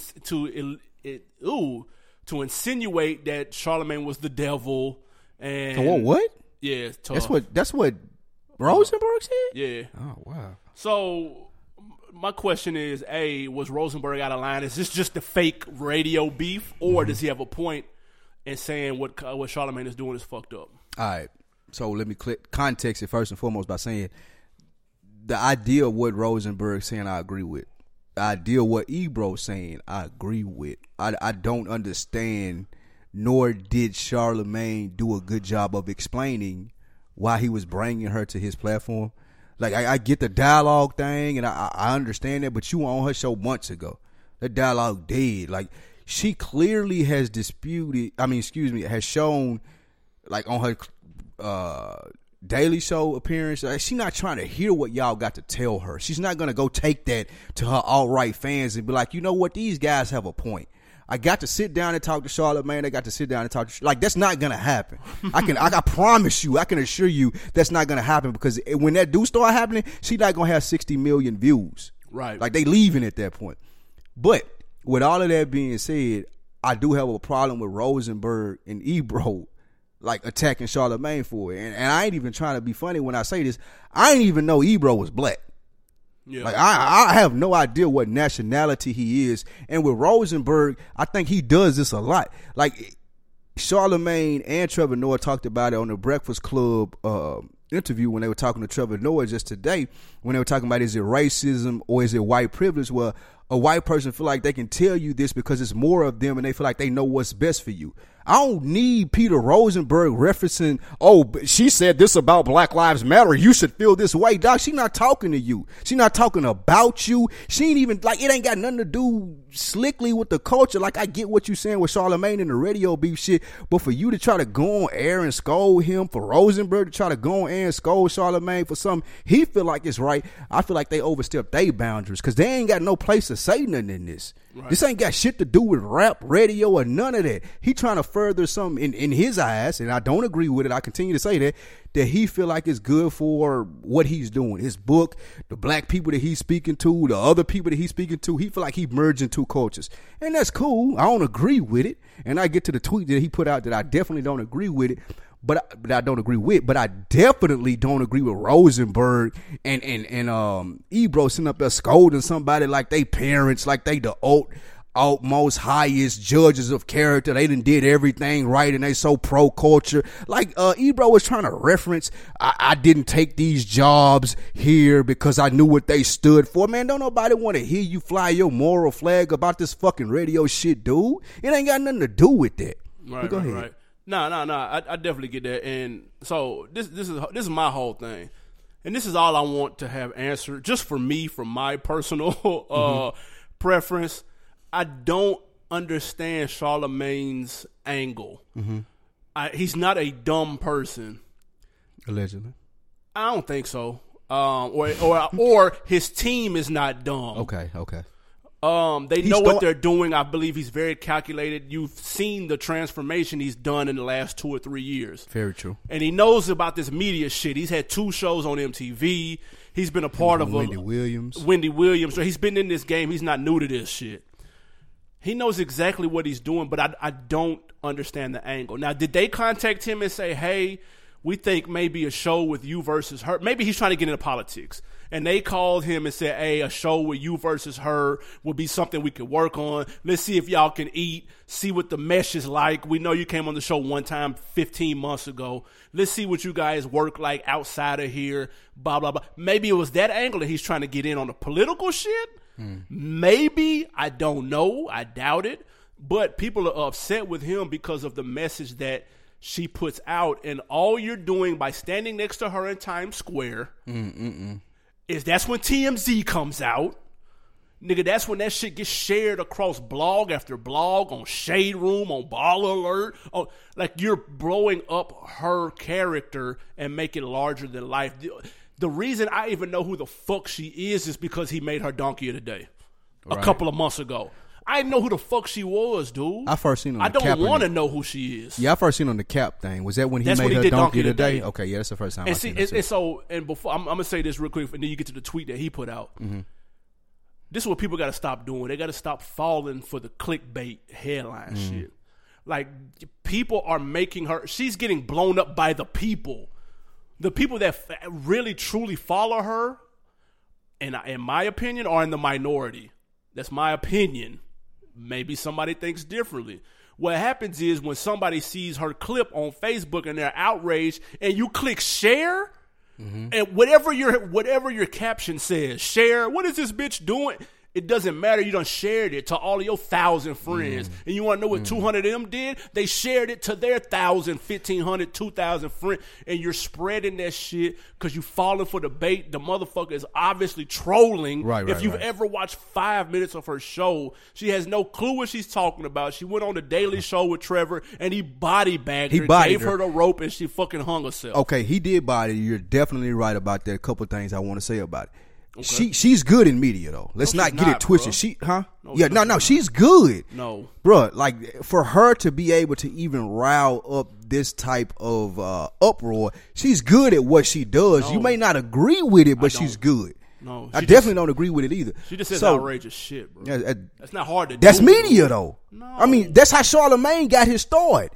insinuate that Charlamagne was the devil. And what? Yeah, that's what Rosenberg said? Yeah. Oh, wow. So my question is, A, was Rosenberg out of line? Is this just the fake radio beef, or does he have a point in saying what Charlamagne is doing is fucked up? All right. So let me context it first and foremost by saying the idea of what Rosenberg saying I agree with. The idea of what Ebro saying I agree with. I don't understand, nor did Charlamagne do a good job of explaining why he was bringing her to his platform. Like, I get the dialogue thing, and I understand that, but you were on her show months ago. That dialogue dead. Like, she clearly has has shown, like, on her Daily Show appearance, like, she's not trying to hear what y'all got to tell her. She's not going to go take that to her alt-right fans and be like, you know what, these guys have a point. I got to sit down and talk to Charlamagne. They got to sit down and talk to like, that's not gonna happen. I promise you, I can assure you that's not gonna happen, because when that do start happening, she not gonna have 60 million views. Right. Like, they leaving at that point. But with all of that being said, I do have a problem with Rosenberg and Ebro like attacking Charlamagne for it. And I ain't even trying to be funny when I say this. I didn't even know Ebro was black. Yeah. Like, I have no idea what nationality he is. And with Rosenberg, I think he does this a lot. Like, Charlamagne and Trevor Noah talked about it on the Breakfast Club interview when they were talking to Trevor Noah just today, when they were talking about, is it racism or is it white privilege? Well, a white person feel like they can tell you this because it's more of them and they feel like they know what's best for you. I don't need Peter Rosenberg referencing, oh, she said this about Black Lives Matter. You should feel this way. Doc, she not talking to you. She not talking about you. She ain't even, like, it ain't got nothing to do slickly with the culture. Like, I get what you saying with Charlamagne and the radio beef shit, but for you to try to go on air and scold him, for Rosenberg to try to go on air and scold Charlamagne for something he feel like it's right, I feel like they overstepped their boundaries because they ain't got no place to say nothing in this. Right. This ain't got shit to do with rap, radio, or none of that. He trying to further something in his eyes, and I don't agree with it. I continue to say that he feel like it's good for what he's doing. His book, the black people that he's speaking to, the other people that he's speaking to, he feel like he merging two cultures. And that's cool. I don't agree with it. And I get to the tweet that he put out that I definitely don't agree with it. But I don't agree with, but I definitely don't agree with Rosenberg and Ebro sitting up there scolding somebody like they parents, like they the most highest judges of character. They done did everything right and they so pro culture. Like Ebro was trying to reference, I didn't take these jobs here because I knew what they stood for. Man, don't nobody want to hear you fly your moral flag about this fucking radio shit, dude. It ain't got nothing to do with that. Right, go ahead. Right. No. I definitely get that, and so this is my whole thing, and this is all I want to have answered, just for me, from my personal preference. I don't understand Charlamagne's angle. He's not a dumb person, allegedly. I don't think so. Or his team is not dumb. Okay. They know what they're doing. I believe he's very calculated. You've seen the transformation he's done in the last 2 or 3 years. Very true. And he knows about this media shit. He's had 2 shows on MTV. He's been a part of Wendy Williams. So he's been in this game. He's not new to this shit. He knows exactly what he's doing, but I don't understand the angle. Now, did they contact him and say, hey, we think maybe a show with you versus her? Maybe he's trying to get into politics. And they called him and said, hey, a show with you versus her would be something we could work on. Let's see if y'all can eat, see what the mesh is like. We know you came on the show one time 15 months ago. Let's see what you guys work like outside of here, blah, blah, blah. Maybe it was that angle that he's trying to get in on the political shit. Maybe. I don't know. I doubt it. But people are upset with him because of the message that she puts out. And all you're doing by standing next to her in Times Square is that's when TMZ comes out. Nigga, that's when that shit gets shared across blog after blog, on Shade Room, on Ball Alert. Like, you're blowing up her character and make it larger than life. The reason I even know who the fuck she is because he made her Donkey of the Day a couple of months ago. I didn't know who the fuck she was, dude. I first seen her on the Cap. I don't want to know who she is. Yeah, I first seen her on the Cap thing. Was that when he made her Donkey of the Day? Okay, yeah, that's the first time I seen it. And before, I'm going to say this real quick, and then you get to the tweet that he put out. This is what people got to stop doing. They got to stop falling for the clickbait headline shit. Like, people are making her, she's getting blown up by the people. The people that really, truly follow her, in my opinion, are in the minority. That's my opinion. Maybe somebody thinks differently. What happens is when somebody sees her clip on Facebook and they're outraged, and you click share, and whatever your caption says, share, what is this bitch doing? It doesn't matter. You done shared it to all of your 1,000 friends. And you want to know what 200 of them did? They shared it to their 1,000, 1,500, 2,000 friends. And you're spreading that shit because you falling for the bait. The motherfucker is obviously trolling. If you've ever watched 5 minutes of her show, she has no clue what she's talking about. She went on the Daily Show with Trevor, and he body bagged her, gave her the rope, and she fucking hung herself. Okay, he did body. You're definitely right about that. A couple of things I want to say about it. Okay. She's good in media though. Let's not get it twisted. Bro. She's good. No, bro. Like, for her to be able to even rile up this type of uproar, she's good at what she does. No. You may not agree with it, but she's good. No, I definitely don't agree with it either. She just says outrageous shit, bro. That's not hard to do. That's media though. No. I mean, that's how Charlamagne got his start.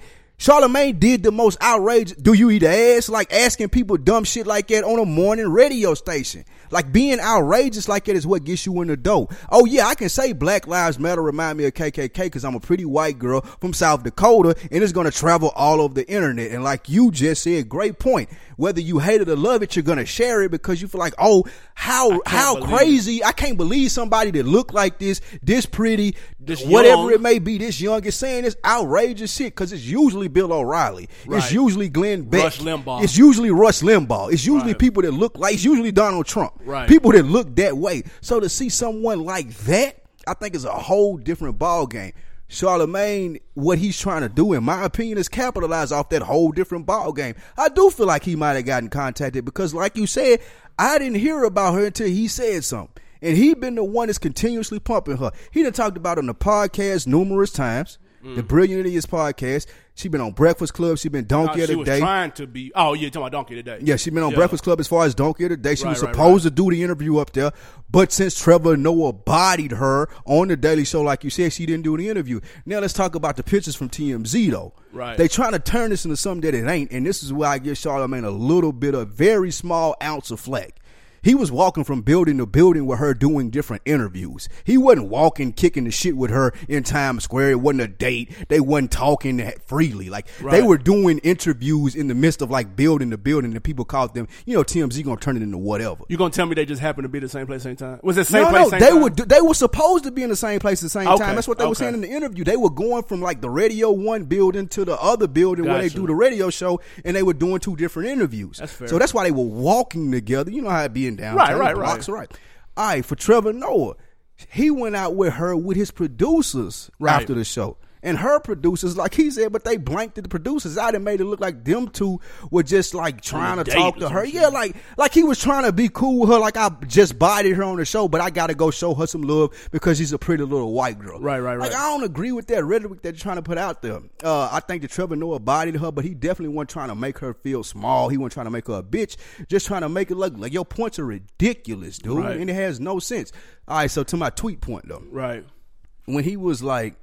Charlamagne did the most outrageous. Do you eat ass? Like asking people dumb shit like that on a morning radio station. Like being outrageous like that is what gets you in the door. Oh yeah, I can say Black Lives Matter remind me of KKK because I'm a pretty white girl from South Dakota and it's going to travel all over the internet. And like you just said, great point. Whether you hate it or love it, you're going to share it because you feel like, oh, how crazy. I can't believe somebody that look like this pretty, this whatever young. It may be, this young is saying this outrageous shit because it's usually Bill O'Reilly. Right. It's usually Glenn Beck. Rush Limbaugh. It's usually Rush Limbaugh. It's usually Right. people that look like, it's usually Donald Trump. Right. People that look that way. So to see someone like that, I think is a whole different ball game. Charlamagne, what he's trying to do, in my opinion, is capitalize off that whole different ball game. I do feel like he might have gotten contacted because, like you said, I didn't hear about her until he said something. And he been the one that's continuously pumping her. He done talked about it on the podcast numerous times. The Brilliant Idiots podcast. She been on Breakfast Club. She been Donkey of the Day. She was trying to be. Oh, yeah, talking about Donkey of the Day. Yeah, she been on Breakfast Club as far as Donkey of the Day. She was Right, supposed to do the interview up there, but since Trevor Noah bodied her on the Daily Show, like you said, she didn't do the interview. Now let's talk about the pictures from TMZ though. Right. They trying to turn this into something that it ain't, and this is where I give Charlamagne a little bit of very small ounce of flack. He was walking from building to building with her doing different interviews. He wasn't walking, kicking the shit with her in Times Square. It wasn't a date. They wasn't talking freely. Like they were doing interviews in the midst of like building the building, and people called them, TMZ gonna turn it into whatever. You gonna tell me they just happened to be the same place, same time? Was it same place, same they time? they were supposed to be in the same place at the same Okay, time. That's what they were saying in the interview. They were going from like the Radio 1 building to the other building where they Gotcha. do the radio show, and they were doing two different interviews. That's fair. So that's why they were walking together. You know how it be in downtown. Right. Right. All right, for Trevor Noah, he went out with her with his producers after the show. And her producers, like he said, but they blanked the producers out and made it look like them two were just like trying to talk to her. Yeah, like he was trying to be cool with her. Like I just bodied her on the show, but I got to go show her some love because she's a pretty little white girl. Right. Like I don't agree with that rhetoric that you're trying to put out there. I think that Trevor Noah bodied her, but he definitely wasn't trying to make her feel small. He wasn't trying to make her a bitch. Just trying to make it look like your points are ridiculous, dude, Right. and it has no sense. All right, so to my tweet point though, Right. when he was like,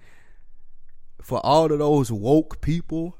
for all of those woke people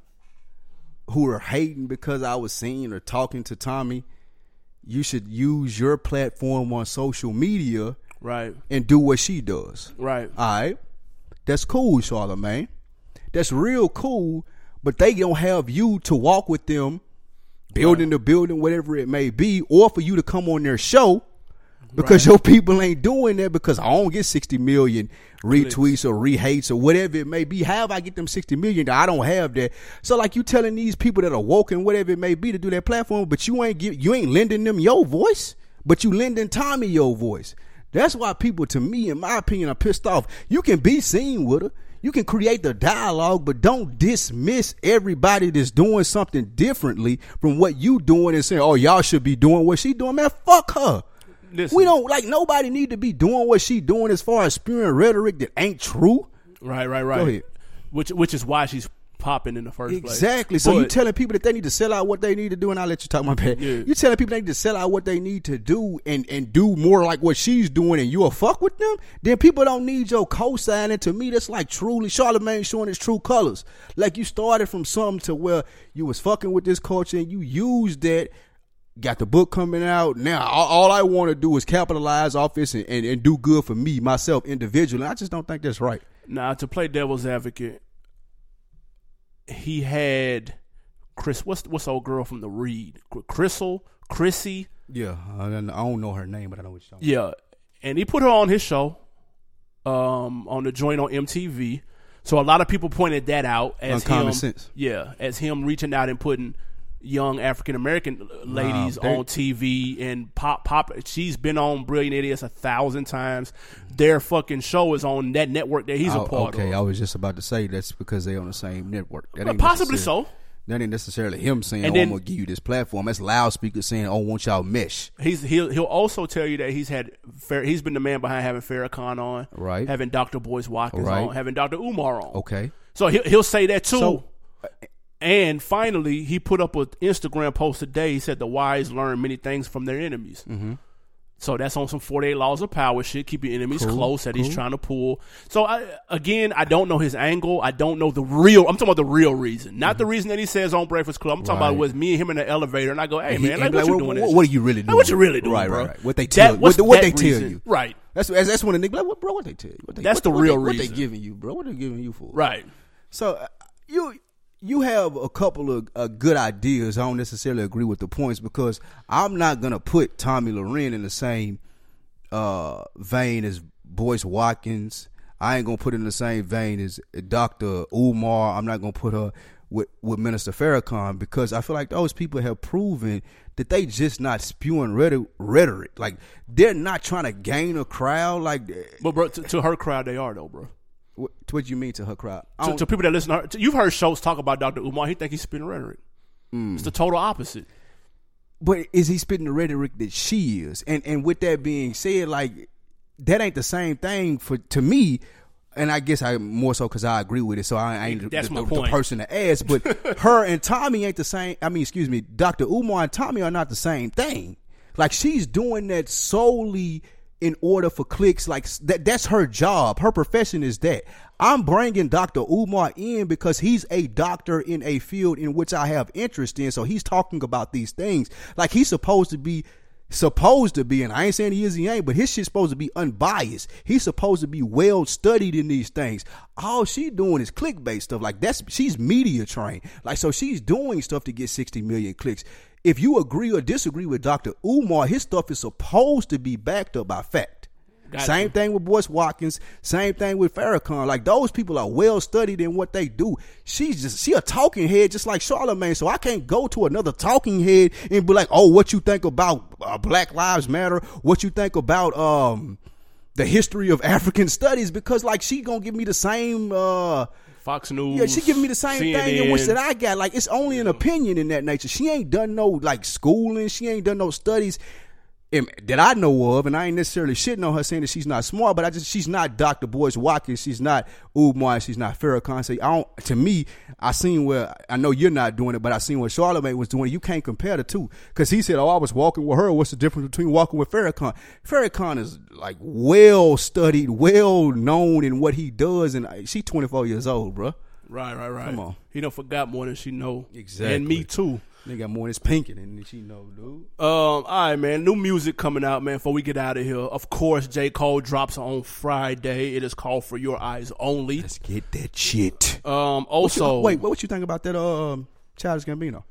who are hating because I was seeing or talking to Tommy, you should use your platform on social media Right. and do what she does. Right. All right. That's cool, Charlamagne. That's real cool, but they don't have you to walk with them building to building, whatever it may be, or for you to come on their show because your people ain't doing that because I don't get 60 million retweets or rehates or whatever it may be. How if I get them 60 million? I don't have that. So like you telling these people that are woke and whatever it may be to do their platform, but you ain't lending them your voice, but you lending Tommy your voice. That's why people, to me, in my opinion, are pissed off. You can be seen with her. You can create the dialogue, but don't dismiss everybody that's doing something differently from what you doing and saying, oh, y'all should be doing what she doing. Man, fuck her. Listen. We don't, like, nobody need to be doing what she doing as far as spewing rhetoric that ain't true. Right. Go ahead. Which is why she's popping in the first place. Exactly. So But- you telling people that they need to sell out what they need to do, and I'll let you talk my bad. Yeah. You telling people they need to sell out what they need to do and do more like what she's doing, and you'll fuck with them? Then people don't need your co-signing. To me, that's like truly Charlamagne showing his true colors. Like you started from something to where you was fucking with this culture and you used that. Got the book coming out. Now, all I want to do is capitalize off this and do good for me, myself, individually. I just don't think that's right. Now, to play devil's advocate, he had Chris. What's old girl from the Read? Chrissy. Yeah, I don't know her name, but I know what you're talking Yeah, and he put her on his show, on the joint on MTV. So a lot of people pointed that out as Uncommon him. Sense. Yeah, as him reaching out and putting young African American ladies on TV and pop. She's been on Brilliant Idiots 1,000 times. Their fucking show is on that network that he's a part of. Okay, I was just about to say that's because they on the same network. That ain't Possibly necessarily- so. That ain't necessarily him saying, And "Oh, then- I'm gonna give you this platform." That's loudspeakers saying, "Oh, won't y'all mesh?" He'll also tell you that he's been the man behind having Farrakhan on, Right. having Dr. Boyce Watkins Right. on, having Dr. Umar on. Okay, So he'll say that too. So- And finally, he put up an Instagram post today. He said the wise learn many things from their enemies. Mm-hmm. So that's on some 48 Laws of Power shit. Keep your enemies close that he's trying to pull. So I don't know his angle. I don't know the real. I'm talking about the real reason, not the reason that he says on Breakfast Club. I'm talking about it was me and him in the elevator, and I go, "Hey man, like, what you doing? What are you really doing? What you really doing, bro? Right. What they tell you? What they tell you? Right. That's when the nigga like, "What, bro? What they tell you? That's the real reason. What they giving you, bro? What they giving you for? Right. So you have a couple of good ideas. I don't necessarily agree with the points because I'm not gonna put Tomi Lahren in the same vein as Boyce Watkins. I ain't gonna put it in the same vein as Dr. Umar. I'm not gonna put her with Minister Farrakhan because I feel like those people have proven that they just not spewing rhetoric. Like they're not trying to gain a crowd. Like, but bro, to her crowd they are though, bro. What you mean to her crowd? To people that listen to her, you've heard shows talk about Dr. Umar. He think he's spitting rhetoric. It's the total opposite. But is he spitting the rhetoric that she is? And with that being said, like that ain't the same thing to me. And I guess I more so because I agree with it. So I ain't the person to ask. But her and Tomi ain't the same. I mean, excuse me, Dr. Umar and Tomi are not the same thing. Like she's doing that solely in order for clicks. Like that's her job. Her profession is that. I'm bringing Dr. Umar in because he's a doctor in a field in which I have interest in. So he's talking about these things like he's supposed to be, and I ain't saying he is, he ain't, but his shit's supposed to be unbiased. He's supposed to be well studied in these things. All she doing is clickbait stuff. Like she's media trained. Like, so she's doing stuff to get 60 million clicks. If you agree or disagree with Dr. Umar, his stuff is supposed to be backed up by fact. Same thing with Boyce Watkins. Same thing with Farrakhan. Like those people are well studied in what they do. She a talking head just like Charlamagne. So I can't go to another talking head and be like, oh, what you think about Black Lives Matter? What you think about the history of African studies? Because like she gonna give me the same Fox News. Yeah, she giving me the same CNN. thing in which that I got. Like it's only an opinion in that nature. She ain't done no like schooling. She ain't done no studies that I know of, and I ain't necessarily shitting on her saying that she's not smart, but she's not Dr. Boyce Watkins, she's not Umar, she's not Farrakhan. So to me, I seen where, I know you're not doing it, but I seen what Charlamagne was doing. You can't compare the two. Because he said, I was walking with her. What's the difference between walking with Farrakhan? Farrakhan is like well studied, well known in what he does, and she's 24 years old, bro. Right. Come on. He done forgot more than she know. Exactly. And me too. They got more than pinking than she know, dude. All right, man. New music coming out, man, before we get out of here. Of course, J. Cole drops on Friday. It is called For Your Eyes Only. Let's get that shit. Also... What you think about that Childish Gambino?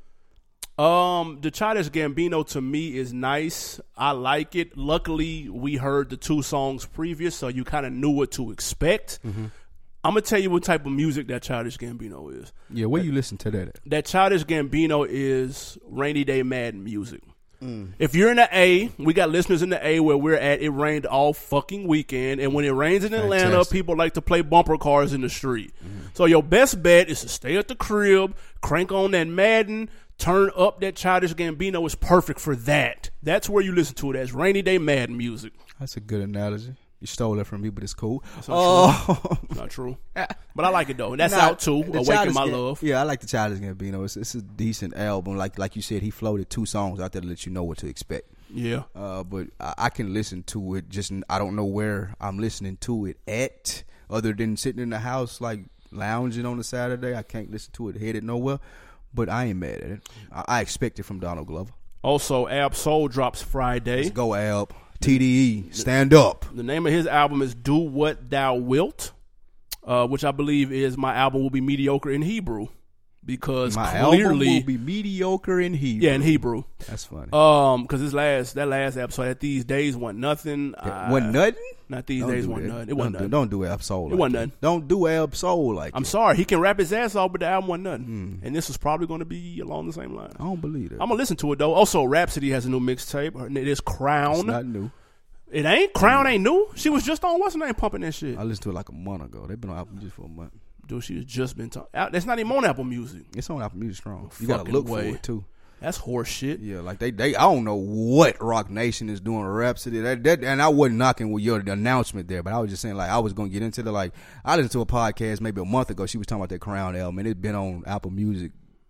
The Childish Gambino to me is nice. I like it. Luckily, we heard the 2 songs previous, so you kind of knew what to expect. Mm-hmm. I'm going to tell you what type of music that Childish Gambino is. Yeah, where you listen to that at? That Childish Gambino is Rainy Day Madden music. If you're in the A, we got listeners in the A where we're at. It rained all fucking weekend. And when it rains in Atlanta, people like to play bumper cars in the street. So your best bet is to stay at the crib, crank on that Madden, turn up that Childish Gambino is perfect for that. That's where you listen to it as Rainy Day Madden music. That's a good analogy. You stole it from me, but it's cool. That's not true. But I like it, though. That's out, too. Awaken My Love. Yeah, I like the Childish Gambino. It's a decent album. Like you said, he floated 2 songs out there to let you know what to expect. Yeah. But I can listen to it. Just I don't know where I'm listening to it at, other than sitting in the house, like, lounging on a Saturday. I can't listen to it headed nowhere. But I ain't mad at it. I expect it from Donald Glover. Also, Ab Soul drops Friday. Let's go, Ab. TDE, stand up. The name of his album is Do What Thou Wilt, which I believe is my album will be mediocre in Hebrew. Because my clearly album will be mediocre in Hebrew. Yeah, in Hebrew. That's funny. Because that last episode, at These Days wasn't nothing. Wasn't nothing? Not These Days wasn't nothing. It wasn't nothing. Don't do Ab Soul. It wasn't nothing. Don't do Ab Soul like that. I'm sorry. He can rap his ass off, but the album wasn't nothing. And this was probably going to be along the same line. I don't believe it. I'm going to listen to it, though. Also, Rhapsody has a new mixtape. It is Crown. It's not new. It ain't? Crown ain't new? She was just on, what's her name, pumping that shit. I listened to it like a month ago. They've been on Apple Music for a month. Dude, she has just been talking. That's not even on Apple Music. It's on Apple Music strong. You got to look for it, too. That's horse shit. Yeah, like they I don't know what Rock Nation is doing with Rhapsody. And I wasn't knocking with your announcement there, but I was just saying, like, I was going to get into I listened to a podcast maybe a month ago. She was talking about that Crown album, and it's been on Apple Music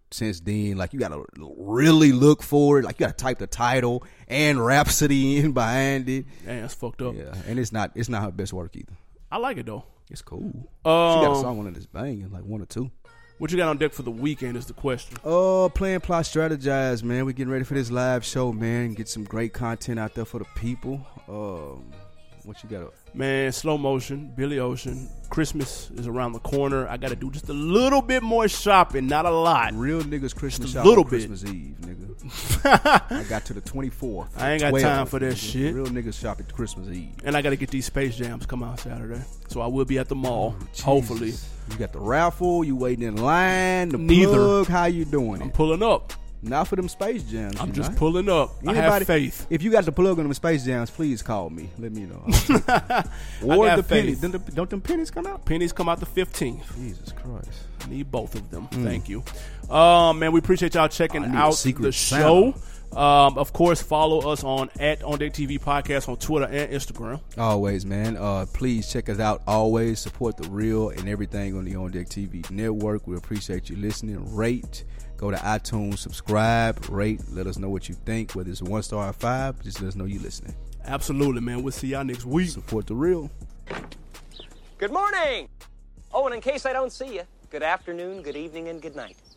since then. Like, you gotta really look for it. Like, you gotta type the title and Rhapsody in behind it. Damn, that's fucked up. Yeah, and it's not her best work either. I like it though. It's cool. She got a song on it that's banging, like 1 or 2. What you got on deck for the weekend is the question. Plan, plot, strategize, man. We're getting ready for this live show, man. Get some great content out there for the people. What you got? Man, Slow Motion, Billy Ocean. Christmas is around the corner. I got to do just a little bit more shopping, not a lot. Real niggas Christmas shop little on bit. Christmas Eve, nigga. I got to the 24th. I ain't got time for that shit. Real niggas shop at Christmas Eve. And I got to get these Space Jams come out Saturday. So I will be at the mall, hopefully. You got the raffle, you waiting in line, the Neither. plug, how you doing I'm it? pulling up. Not for them Space Jams. I'm just pulling up. Anybody, I have faith. If you got the plug on them Space Jams, please call me. Let me know. Or the faith. pennies. Don't them pennies come out? Pennies come out the 15th. Jesus Christ. I need both of them. Thank you. Man, we appreciate y'all checking out the show. Of course, follow us on @OnDeck TV Podcast on Twitter and Instagram. Always, man. Please check us out. Always support the real and everything on the On Deck TV network. We appreciate you listening. Rate. Go to iTunes, subscribe, rate. Let us know what you think. Whether it's a 1-star or 5, just let us know you listening. Absolutely, man. We'll see y'all next week. Support the real. Good morning. Oh, and in case I don't see you, good afternoon, good evening, and good night.